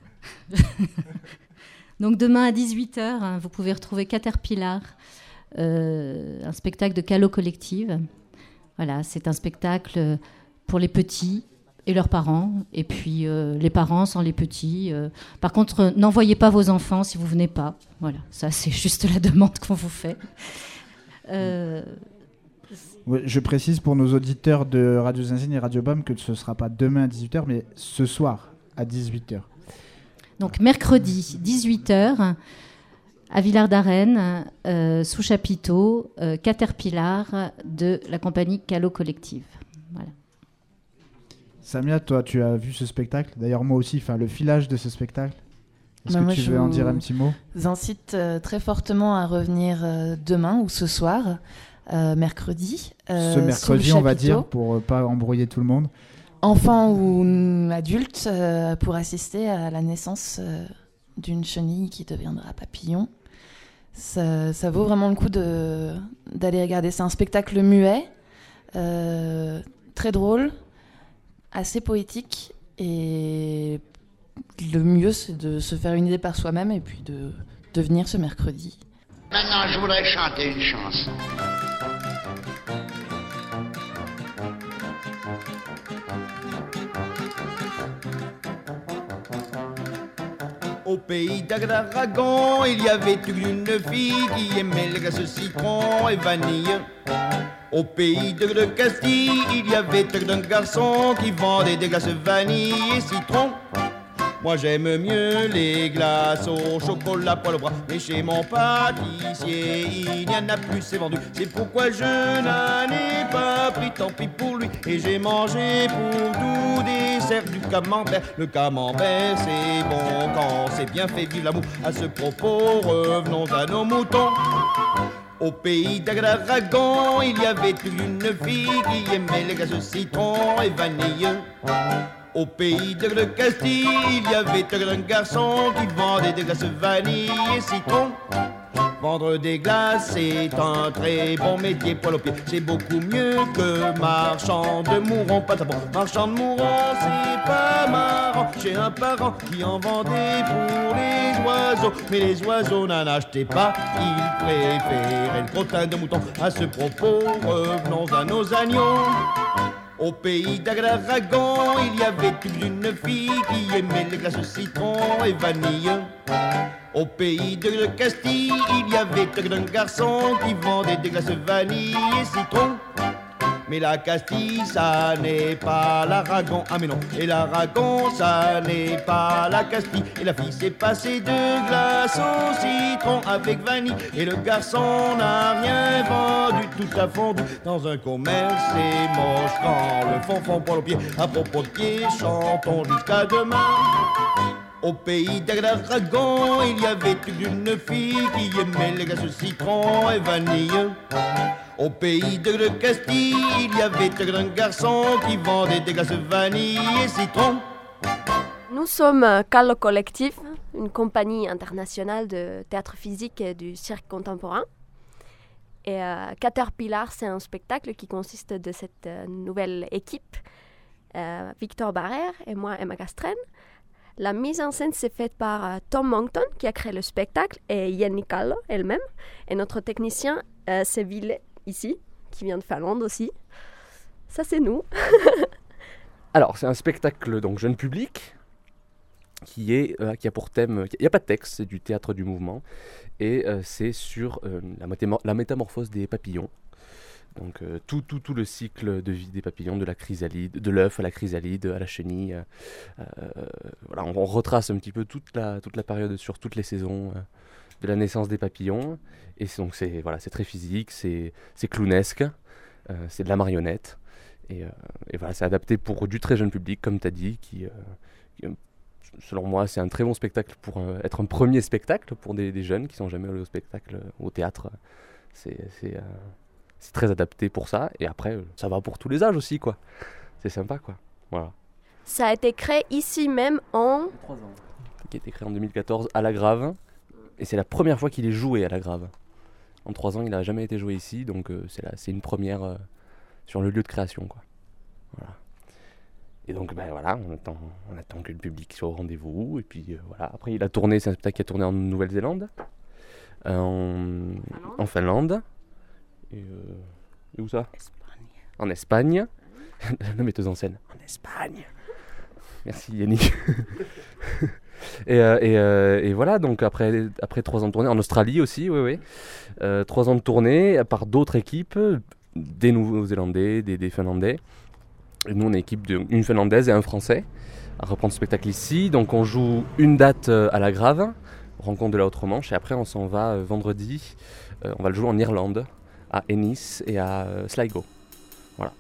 Donc demain à dix-huit heures, hein, vous pouvez retrouver Caterpillar, euh, un spectacle de Calo Collective. Voilà, c'est un spectacle pour les petits et leurs parents, et puis euh, les parents sans les petits. Euh. Par contre, euh, n'envoyez pas vos enfants si vous venez pas. Voilà, ça c'est juste la demande qu'on vous fait. Euh... Ouais, je précise pour nos auditeurs de Radio Zinzine et Radio B A M que ce ne sera pas demain à dix-huit heures, mais ce soir à dix-huit heures. Donc mercredi, dix-huit heures, à Villard-d'Arène, euh, sous chapiteau, euh, Caterpillar de la compagnie Calo Collective. Voilà. Samia, toi, tu as vu ce spectacle. D'ailleurs, moi aussi, enfin, le filage de ce spectacle. Est-ce bah que moi, tu je veux en dire un petit mot ? Je vous incite euh, très fortement à revenir euh, demain ou ce soir, euh, mercredi. Euh, ce mercredi, on va dire, pour ne pas embrouiller tout le monde. Enfants ou adultes, euh, pour assister à la naissance euh, d'une chenille qui deviendra papillon. Ça, ça vaut vraiment le coup de, d'aller regarder. C'est un spectacle muet, euh, très drôle, assez poétique, et le mieux c'est de se faire une idée par soi-même et puis de, de venir ce mercredi. Maintenant je voudrais chanter une chanson. Au pays d'Aragon, il y avait une fille qui aimait le glace citron et vanille. Au pays de, de Castille, il y avait un garçon qui vendait des glaces vanille et citron. Moi j'aime mieux les glaces au chocolat poil au bras. Mais chez mon pâtissier, il n'y en a plus, c'est vendu. C'est pourquoi je n'en ai pas pris, tant pis pour lui. Et j'ai mangé pour tout dessert du camembert. Le camembert c'est bon quand c'est bien fait, vive l'amour. À ce propos, revenons à nos moutons. Au pays d'Aragon, il y avait une fille qui aimait les glaces citron et vanille. Au pays de Castille, il y avait un garçon qui vendait des glaces vanille et citron. Vendre des glaces, c'est un très bon métier, poil au pied. C'est beaucoup mieux que marchand de mourons, pas bon. Marchand de mourons, c'est pas marrant. J'ai un parent qui en vendait pour les oiseaux. Mais les oiseaux n'en achetaient pas, ils préféraient le crottin de mouton. À ce propos, revenons à nos agneaux. Au pays d'Aragon, il y avait une fille qui aimait les glaces citron et vanille. Au pays de Castille, il y avait un garçon qui vendait des glaces vanille et citron. Mais la Castille, ça n'est pas l'Aragon, ah mais non. Et l'Aragon, ça n'est pas la Castille. Et la fille s'est passée de glace au citron avec vanille. Et le garçon n'a rien vendu, tout a fondu dans un commerce. C'est moche quand le fond fond poil au pied. À propos de pied, chantons jusqu'à demain. Au pays d'Aragon, il y avait une fille qui aimait les glaces citron et vanille. Au pays de Castille, il y avait un garçon qui vendait des glaces vanille et citron. Nous sommes Callo Collectif, une compagnie internationale de théâtre physique et du cirque contemporain. Et euh, Caterpillar, c'est un spectacle qui consiste de cette euh, nouvelle équipe. Euh, Victor Barrère et moi, Emma Castren. La mise en scène s'est faite par euh, Tom Moncton, qui a créé le spectacle, et Jenny Callo elle-même. Et notre technicien, euh, c'est Ville, ici, qui vient de Finlande aussi. Ça, c'est nous. Alors, c'est un spectacle donc jeune public qui, est, euh, qui a pour thème... Il n'y a pas de texte, c'est du théâtre du mouvement. Et euh, c'est sur euh, la, métamor- la métamorphose des papillons. Donc euh, tout, tout, tout le cycle de vie des papillons, de la chrysalide, de l'œuf à la chrysalide, à la chenille. Euh, voilà, on, on retrace un petit peu toute la, toute la période sur toutes les saisons euh, de la naissance des papillons. Et c'est, donc c'est, voilà, c'est très physique, c'est, c'est clownesque, euh, c'est de la marionnette. Et, euh, et voilà, c'est adapté pour du très jeune public, comme tu as dit, qui, euh, qui, selon moi, c'est un très bon spectacle pour euh, être un premier spectacle pour des, des jeunes qui ne sont jamais allés au spectacle, euh, au théâtre. C'est... c'est euh, C'est très adapté pour ça, et après, ça va pour tous les âges aussi, quoi. C'est sympa, quoi. Voilà. Ça a été créé ici même en... trois ans. Qui a été créé en deux mille quatorze à La Grave, et c'est la première fois qu'il est joué à La Grave. En trois ans, il n'a jamais été joué ici, donc euh, c'est, la, c'est une première euh, sur le lieu de création, quoi. Voilà. Et donc, ben voilà, on attend, on attend que le public soit au rendez-vous, et puis euh, voilà. Après, il a tourné, c'est un spectacle qui a tourné en Nouvelle-Zélande, euh, en, en Finlande. Et, euh, et où ça ? Espagne. En Espagne. La metteuse en scène. En Espagne. Merci Yannick. et, euh, et, euh, et voilà, donc après, après trois ans de tournée, en Australie aussi, oui, oui. Euh, trois ans de tournée par d'autres équipes, des Nouveaux-Zélandais, des, des Finlandais. Et nous, on est une équipe d'une Finlandaise et un Français à reprendre ce spectacle ici. Donc on joue une date à La Grave, rencontre de la Haute-Romanche, et après on s'en va euh, vendredi. Euh, on va le jouer en Irlande, à Ennis et à euh, Sligo. Voilà.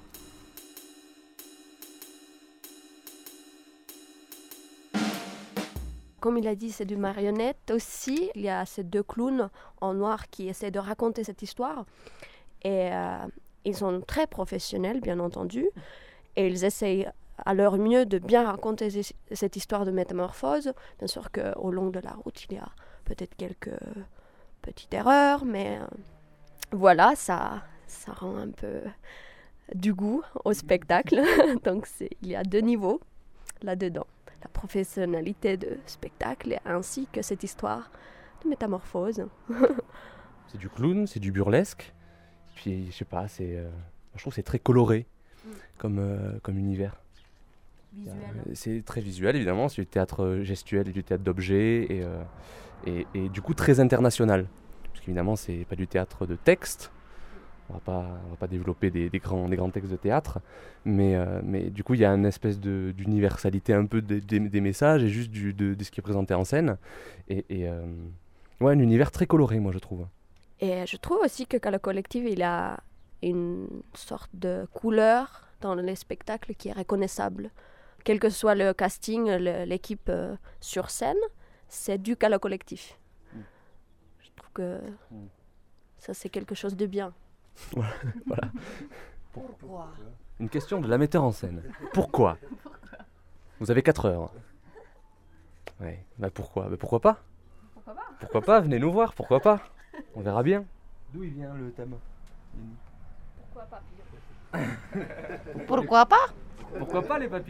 Comme il a dit, c'est du marionnette aussi. Il y a ces deux clowns en noir qui essaient de raconter cette histoire. Et euh, ils sont très professionnels, bien entendu. Et ils essayent à leur mieux de bien raconter cette histoire de métamorphose. Bien sûr qu'au long de la route, il y a peut-être quelques petites erreurs, mais... Euh, Voilà, ça, ça rend un peu du goût au spectacle. Donc c'est, il y a deux niveaux là-dedans. La professionnalité de spectacle ainsi que cette histoire de métamorphose. C'est du clown, c'est du burlesque. Puis je sais pas, c'est, euh, je trouve que c'est très coloré mm. comme, euh, comme univers. Visuel. Euh, c'est très visuel évidemment, c'est du théâtre gestuel et du théâtre d'objets et, euh, et, et du coup très international. Parce qu'évidemment, c'est pas du théâtre de texte, on va pas, on va pas développer des, des, grands, des grands textes de théâtre, mais, euh, mais du coup il y a une espèce de, d'universalité un peu des, des, des messages et juste du, de, de ce qui est présenté en scène. Et, et euh, ouais, un univers très coloré, moi je trouve. Et je trouve aussi que Calo Collective, il a une sorte de couleur dans les spectacles qui est reconnaissable. Quel que soit le casting, le, l'équipe euh, sur scène, c'est du Calo Collectif. Mm. Je trouve que mm. ça, c'est quelque chose de bien. Voilà. Pourquoi ? Une question de la metteur en scène. Pourquoi ? Vous avez quatre heures. Ouais. Bah pourquoi ? Bah pourquoi pas ? Pourquoi pas ? Pourquoi pas ? Venez nous voir, pourquoi pas ? On verra bien. D'où il vient le thème ? Pourquoi pas ? Pourquoi pas ? Pourquoi pas les papillons ?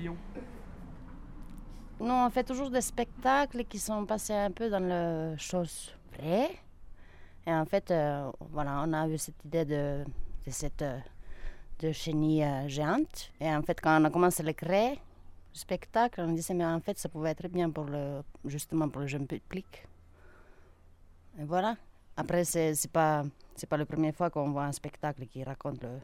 Nous, on fait toujours des spectacles qui sont passés un peu dans le chose vraie. Et en fait, euh, voilà, on a eu cette idée de, de cette euh, de chenille euh, géante. Et en fait, quand on a commencé à le créer, le spectacle, on disait, mais en fait, ça pouvait être bien pour le, justement pour le jeune public. Et voilà. Après, c'est, c'est pas, c'est pas la première fois qu'on voit un spectacle qui raconte le,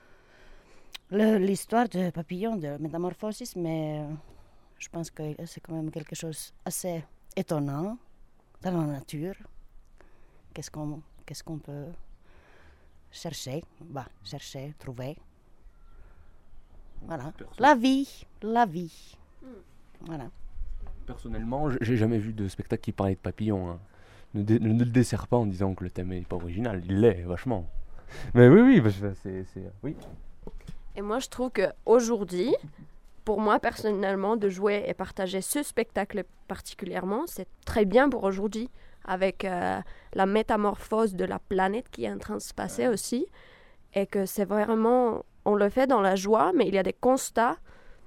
le, l'histoire de papillon, de métamorphosis, mais euh, je pense que c'est quand même quelque chose assez étonnant dans la nature. Qu'est-ce qu'on, qu'est-ce qu'on peut chercher, bah, chercher, trouver. Voilà. Perso- la vie, la vie. Mm. Voilà. Personnellement, j'ai jamais vu de spectacle qui parlait de papillons. Hein. Ne, dé- ne le dessert pas en disant que le thème n'est pas original. Il l'est, vachement. Mais oui, oui, parce que c'est, c'est... Oui. Et moi, je trouve qu'aujourd'hui, pour moi, personnellement, de jouer et partager ce spectacle particulièrement, c'est très bien pour aujourd'hui, avec euh, la métamorphose de la planète qui est en train de se passer aussi, et que c'est vraiment... On le fait dans la joie, mais il y a des constats,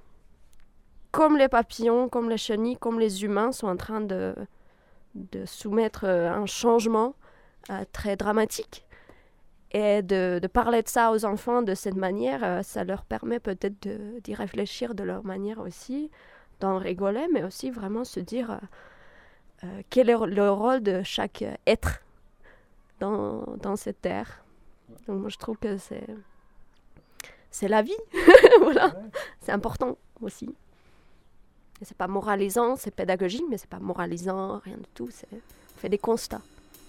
comme les papillons, comme les chenilles, comme les humains sont en train de, de soumettre un changement euh, très dramatique. Et de, de parler de ça aux enfants de cette manière, euh, ça leur permet peut-être de, d'y réfléchir de leur manière aussi, d'en rigoler, mais aussi vraiment se dire euh, euh, quel est le rôle de chaque être dans, dans cette terre. Donc moi je trouve que c'est, c'est la vie, voilà, c'est important aussi. Et c'est pas moralisant, c'est pédagogique, mais c'est pas moralisant, rien du tout, c'est, on fait des constats.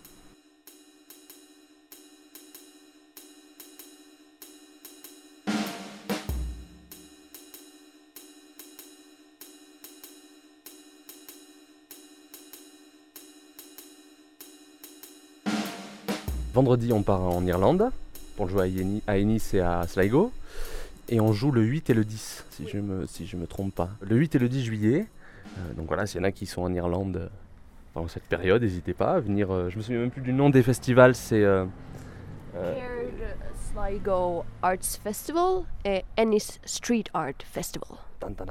Vendredi, on part en Irlande pour jouer à, Yeni, à Ennis et à Sligo. Et on joue le huit et le dix, si je me, si je me trompe pas. Le huit et le dix juillet. Euh, donc voilà, s'il y en a qui sont en Irlande pendant cette période, n'hésitez pas à venir. Euh, je me souviens même plus du nom des festivals, c'est... Euh, euh... Sligo Arts Festival et Ennis Street Art Festival.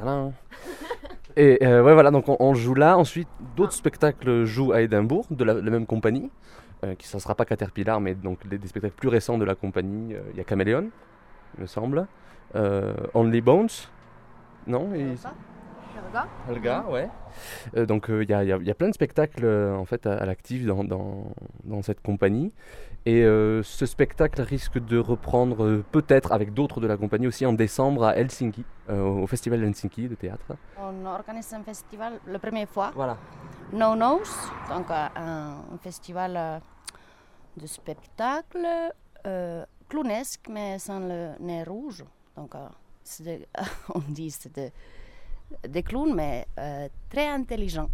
Et euh, ouais, voilà, donc on, on joue là. Ensuite, d'autres spectacles jouent à Édimbourg, de la, la même compagnie. Euh, qui ça ne sera pas Caterpillar, mais donc des, des spectacles plus récents de la compagnie. Il euh, y a Caméléon, il me semble. Euh, Only Bones, non et... Helga. Helga, ouais. Euh, donc il euh, y, y, y a plein de spectacles euh, en fait à, à l'actif dans, dans, dans cette compagnie. Et euh, ce spectacle risque de reprendre euh, peut-être avec d'autres de la compagnie aussi en décembre à Helsinki, euh, au festival d'Helsinki de théâtre. On organise un festival la première fois. Voilà. No Nose, donc euh, un, un festival euh, de spectacle euh, clownesque mais sans le nez rouge. Donc euh, c'est de, on dit c'est de, des clowns mais euh, très intelligents.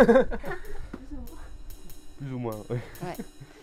Plus ou moins, oui. Ouais.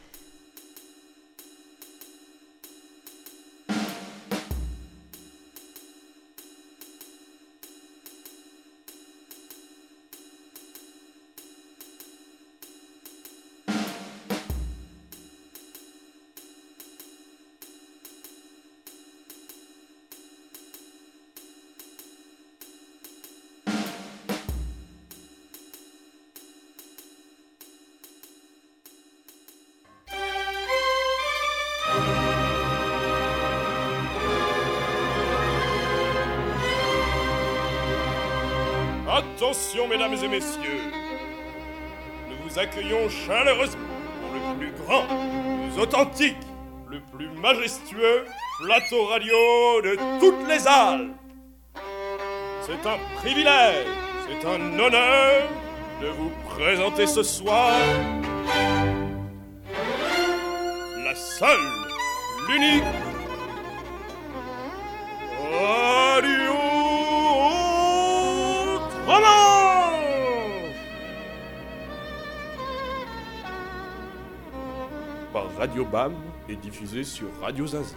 Attention, mesdames et messieurs, nous vous accueillons chaleureusement pour le plus grand, le plus authentique, le plus majestueux plateau radio de toutes les Alpes. C'est un privilège, c'est un honneur de vous présenter ce soir la seule, l'unique Radio Haute-Romanche. Par Radio B A M et diffusé sur Radio Zazie.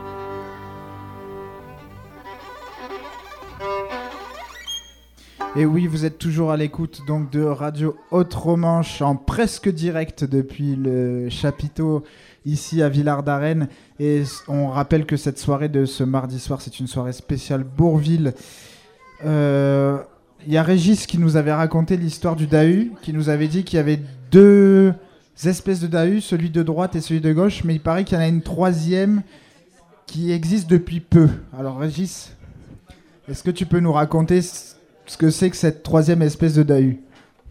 Et oui, vous êtes toujours à l'écoute donc de Radio Haute-Romanche en presque direct depuis le chapiteau ici à Villard-d'Arène. Et on rappelle que cette soirée de ce mardi soir, c'est une soirée spéciale Bourvil. Il euh, y a Régis qui nous avait raconté l'histoire du Dahu, qui nous avait dit qu'il y avait deux espèces de Dahu, celui de droite et celui de gauche, mais il paraît qu'il y en a une troisième qui existe depuis peu. Alors Régis, est-ce que tu peux nous raconter ce que c'est que cette troisième espèce de Dahu?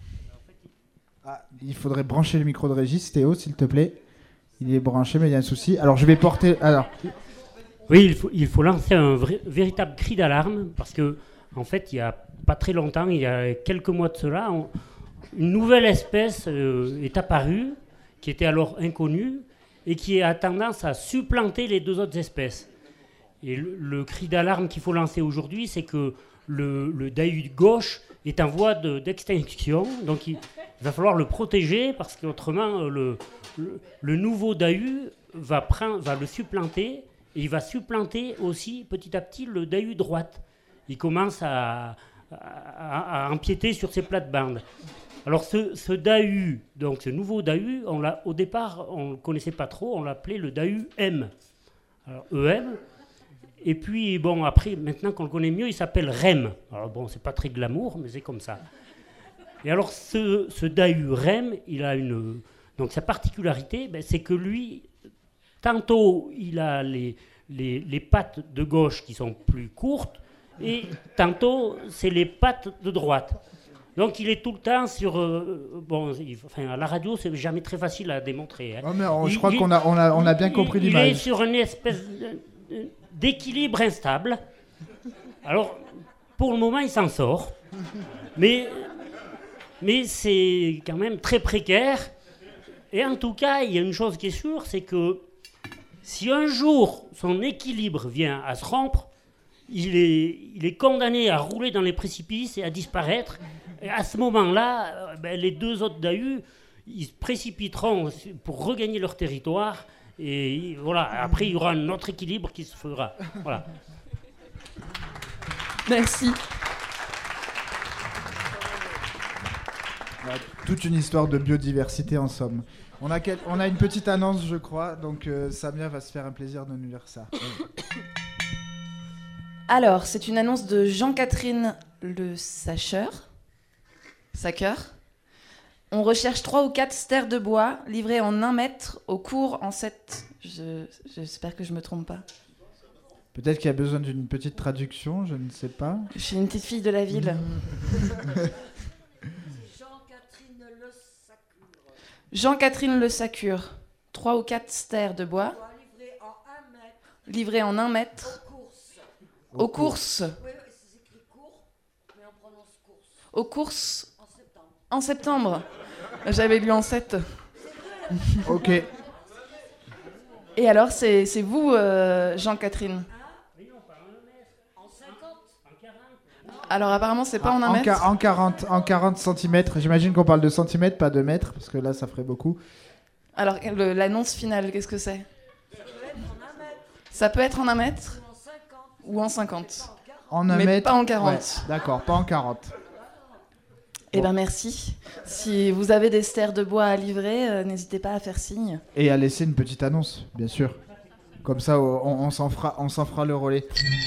Ah, il faudrait brancher le micro de Régis, Théo, s'il te plaît. Il est branché, mais il y a un souci. Alors, je vais porter... Alors... Oui, il faut, il faut lancer un vrai, véritable cri d'alarme, parce que, en fait, il n'y a pas très longtemps, il y a quelques mois de cela, on, une nouvelle espèce euh, est apparue, qui était alors inconnue, et qui a tendance à supplanter les deux autres espèces. Et le, le cri d'alarme qu'il faut lancer aujourd'hui, c'est que le, le Dahu de gauche est en voie de, d'extinction, donc il, il va falloir le protéger, parce qu'autrement, le, le, le nouveau Dahu va, prendre, va le supplanter, et il va supplanter aussi petit à petit le Dahu droite. Il commence à, à, à empiéter sur ses plates-bandes. Alors ce, ce Dahu, donc ce nouveau Dahu, on l'a, au départ, on ne le connaissait pas trop, on l'appelait le Dahu M. Alors E M, et puis bon, après, maintenant qu'on le connaît mieux, il s'appelle R E M. Alors bon, c'est pas très glamour, mais c'est comme ça. Et alors ce, ce Dahu R E M, il a une... Donc sa particularité, ben, c'est que lui, tantôt il a les, les, les pattes de gauche qui sont plus courtes, et tantôt c'est les pattes de droite. Donc il est tout le temps sur... Euh, bon, il, enfin, à la radio, c'est jamais très facile à démontrer. Hein. Oh, mais on, il, je crois il, qu'on a, on a, on a bien il, compris il, l'image. Il est sur une espèce d'équilibre instable. Alors, pour le moment, il s'en sort. Mais, mais c'est quand même très précaire. Et en tout cas, il y a une chose qui est sûre, c'est que si un jour son équilibre vient à se rompre, il est, il est condamné à rouler dans les précipices et à disparaître. Et à ce moment-là, ben, les deux autres Dahu, ils se précipiteront pour regagner leur territoire. Et voilà, après, il y aura un autre équilibre qui se fera. Voilà. Merci. Toute une histoire de biodiversité en somme. On a, quel... On a une petite annonce, je crois, donc euh, Samia va se faire un plaisir de nous lire ça. Alors, c'est une annonce de Jean-Catherine Le Sacheur. Sacker. On recherche trois ou quatre stères de bois livrés en un mètre au cours en sept. Je, j'espère que je me trompe pas. Peut-être qu'il y a besoin d'une petite traduction, je ne sais pas. Je suis une petite fille de la ville. Jean-Catherine Le Sacure. Jean-Catherine Le Sacure. Trois ou quatre stères de bois. Livrés en un mètre. Livrés en un mètre. Aux courses. Aux courses. Oui, oui, c'est écrit court, mais on prononce course. Aux courses. En septembre. En septembre. J'avais lu en sept. Ok. Et alors, c'est, c'est vous, euh, Jean-Catherine? En cinquante. Alors, apparemment, c'est pas ah, en un en mètre. Ca- en quarante, en quarante centimètres. J'imagine qu'on parle de centimètres, pas de mètres, parce que là, ça ferait beaucoup. Alors, le, l'annonce finale, qu'est-ce que c'est? Ça peut être en un mètre. Ou en cinquante. En un mais mètre. pas en quarante. Ouais, d'accord, pas en quarante. Eh bien, merci. Si vous avez des stères de bois à livrer, euh, n'hésitez pas à faire signe. Et à laisser une petite annonce, bien sûr. Comme ça, on, on, s'en, fera, on s'en fera le relais.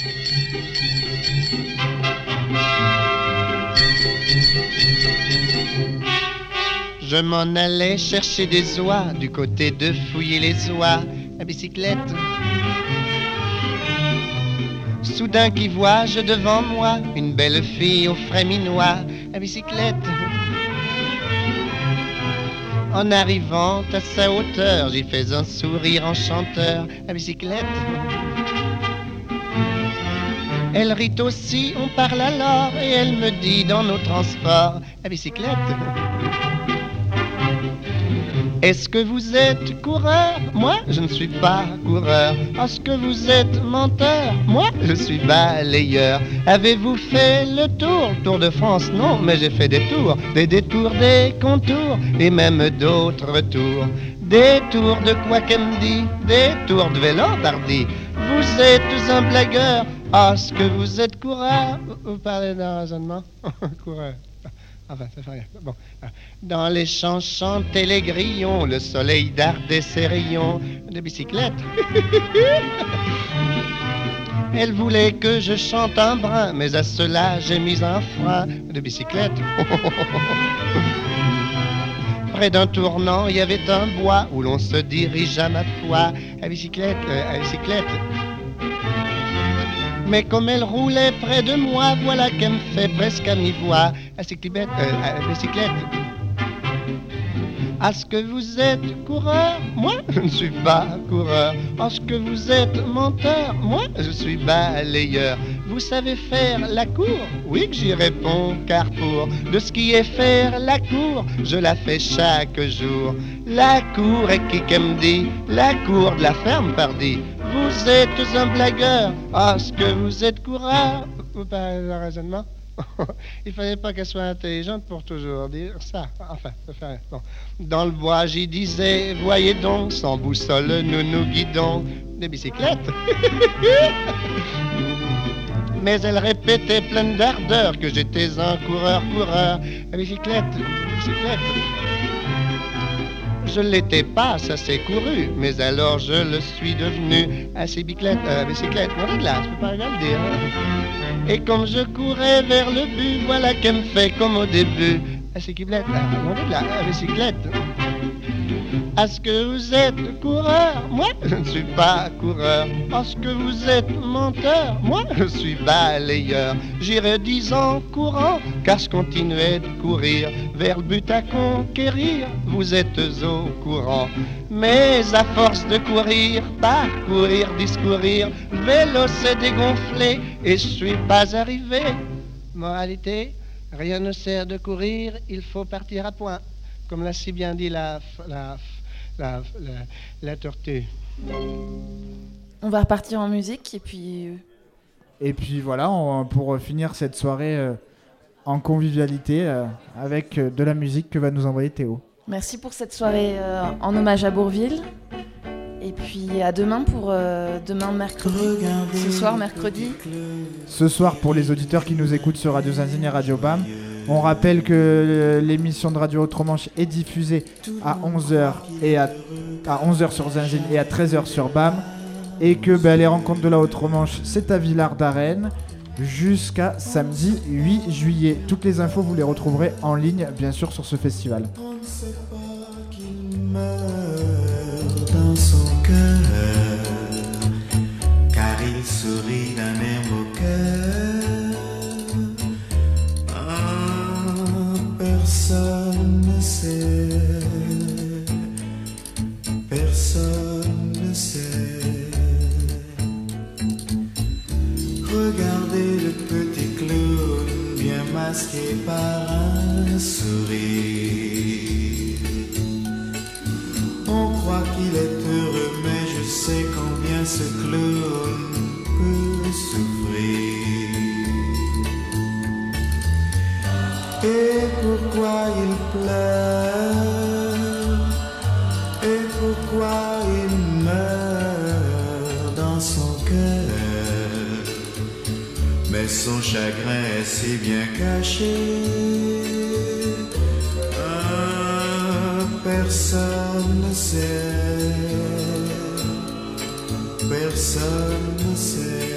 Je m'en allais chercher des oies du côté de fouiller les oies à bicyclette. Soudain qui vois-je devant moi une belle fille au frais minois à bicyclette. En arrivant à sa hauteur, j'y fais un sourire enchanteur. À bicyclette. Elle rit aussi, on parle alors, et elle me dit dans nos transports. À bicyclette. Est-ce que vous êtes coureur? Moi, je ne suis pas coureur. Est-ce que vous êtes menteur? Moi, je suis balayeur. Avez-vous fait le tour? Tour de France? Non, mais j'ai fait des tours. Des détours, des contours, et même d'autres tours. Des tours de quoi qu'elle me dit? Des tours de vélo d'hardi. Vous êtes un blagueur. Est-ce que vous êtes coureur? Vous parlez d'un raisonnement? Coureur. Enfin, ça fait rien. Bon. Dans les champs chantaient les grillons, le soleil dardait ses rayons de bicyclette. Elle voulait que je chante un brin, mais à cela j'ai mis un frein de bicyclette. Près d'un tournant, il y avait un bois où l'on se dirige à ma foi. À bicyclette, euh, à bicyclette. Mais comme elle roulait près de moi, voilà qu'elle me fait presque à mi-voix. À cyclette, euh, à bicyclette. Est-ce que vous êtes coureur? Moi, je ne suis pas coureur. Est-ce que vous êtes menteur? Moi, je suis balayeur. Vous savez faire la cour? Oui que j'y réponds, car pour de ce qui est faire la cour, je la fais chaque jour. La cour est qui qu'elle me dit? La cour de la ferme, pardi. Vous êtes un blagueur. Est-ce que vous êtes coureur? Vous parlez de raisonnement? Il fallait pas qu'elle soit intelligente pour toujours dire ça. Enfin, ça fait rien. Bon. Dans le bois, j'y disais, voyez donc, sans boussole, nous nous guidons. Des bicyclettes. Mais elle répétait pleine d'ardeur que j'étais un coureur-coureur. La bicyclette, bicyclette. Je l'étais pas, ça s'est couru, mais alors je le suis devenu. À ces bicyclettes, euh, bicyclette, non, de là, je peux pas le dire. Hein. Et comme je courais vers le but, voilà qu'elle me fait comme au début. À ces bicyclettes, non, de là, à bicyclette. Est-ce que vous êtes coureur? Moi, je ne suis pas coureur. Est-ce que vous êtes menteur? Moi, je suis balayeur. J'irai dix ans courant, car je continuais de courir vers le but à conquérir. Vous êtes au courant. Mais à force de courir, parcourir, discourir, le vélo s'est dégonflé et je suis pas arrivé. Moralité, rien ne sert de courir, il faut partir à point. Comme l'a si bien dit la, la, la, la, la tortue. On va repartir en musique et puis... Et puis voilà, on, pour finir cette soirée euh, en convivialité euh, avec euh, de la musique que va nous envoyer Théo. Merci pour cette soirée euh, en hommage à Bourvil. Et puis à demain pour euh, demain mercredi. Ce soir mercredi. Ce soir pour les auditeurs qui nous écoutent sur Radio Zinzine et Radio B A M. On rappelle que l'émission de Radio Outre-Manche est diffusée à onze heures, et à, à onze heures sur Zinzine et à treize heures sur B A M. Et que bah, les rencontres de la Outre-Manche, c'est à Villard d'Arène jusqu'à samedi huit juillet. Toutes les infos, vous les retrouverez en ligne, bien sûr, sur ce festival. On ne sait pas qu'il meurt dans son cœur, car il sourit d'un air moqueur. Personne ne sait, personne ne sait. Regardez le petit clown bien masqué par un sourire. On croit qu'il est heureux, mais je sais combien ce clown peut souffrir. Et pourquoi il pleure? Et pourquoi il meurt dans son cœur? Mais son chagrin est si bien caché. Ah, personne ne sait. Personne ne sait.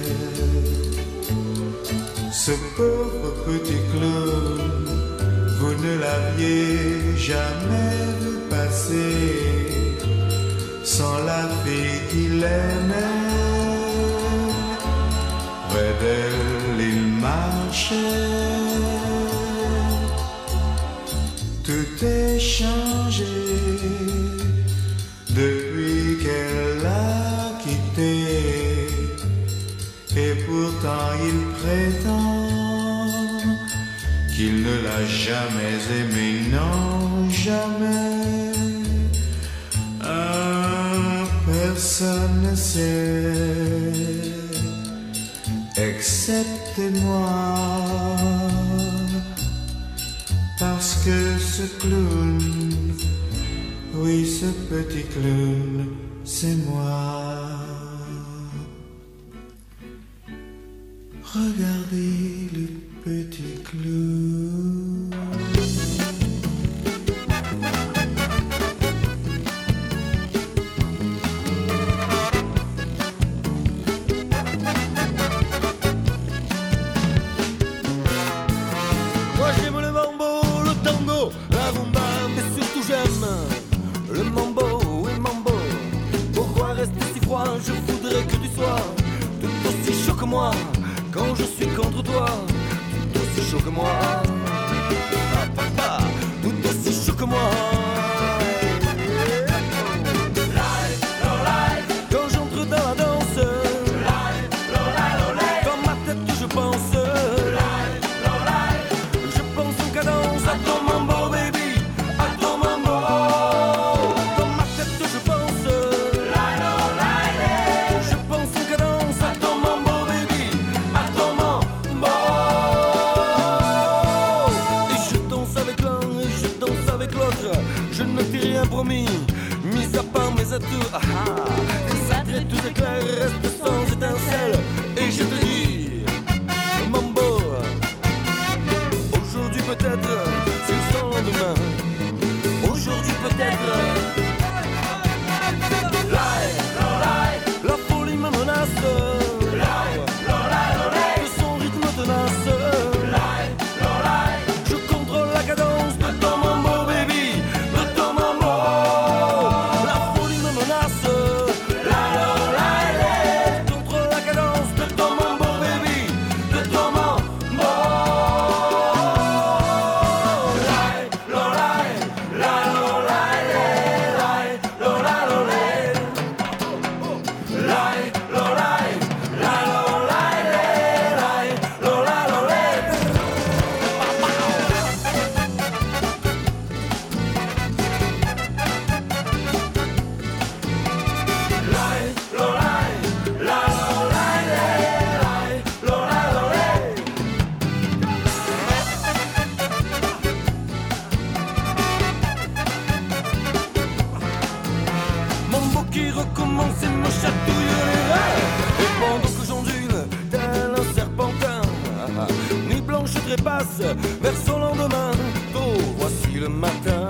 Ce pauvre petit clown, vous ne l'aviez jamais vu passer sans la fille qu'il aimait. Près d'elle il marchait, tout est changé. prétend qu'il ne l'a jamais aimé, non, jamais. Ah, personne ne sait, excepté moi, parce que ce clown, oui, ce petit clown, c'est moi. Regardez le petit clown. Moi j'aime le mambo, le tango, la rumba, mais surtout j'aime le mambo, oui mambo. Pourquoi rester si froid? Je voudrais que tu sois tout aussi chaud que moi. Quand je suis contre toi, tout aussi chaud que moi. Ah, papa, tout aussi chaud que moi. Quand j'entre dans la danse, dans ma tête je pense, je pense en cadence à ton mambo baby, à ton mambo. Dans ma tête je pense, je pense en cadence à ton mambo baby, à ton mambo. Et je danse avec l'un et je danse avec l'autre. Je ne t'ai rien promis, mis à part mes atouts. Ah ah, les attraits tout éclair restent sans étincelle. Et je te dis, mambo, aujourd'hui peut-être, c'est le lendemain. Aujourd'hui peut-être, la folie me menace, de son rythme tenace. Je contrôle la cadence de ton mambo baby, de ton mambo. La folie me menace, je contrôle la cadence de ton mambo baby, de ton mambo. Mambo qui recommence et me chatouille les rêves. Et pendant que j'ondule tel un serpentin, nuit blanche trépasse vers son lendemain. Oh, voici le matin.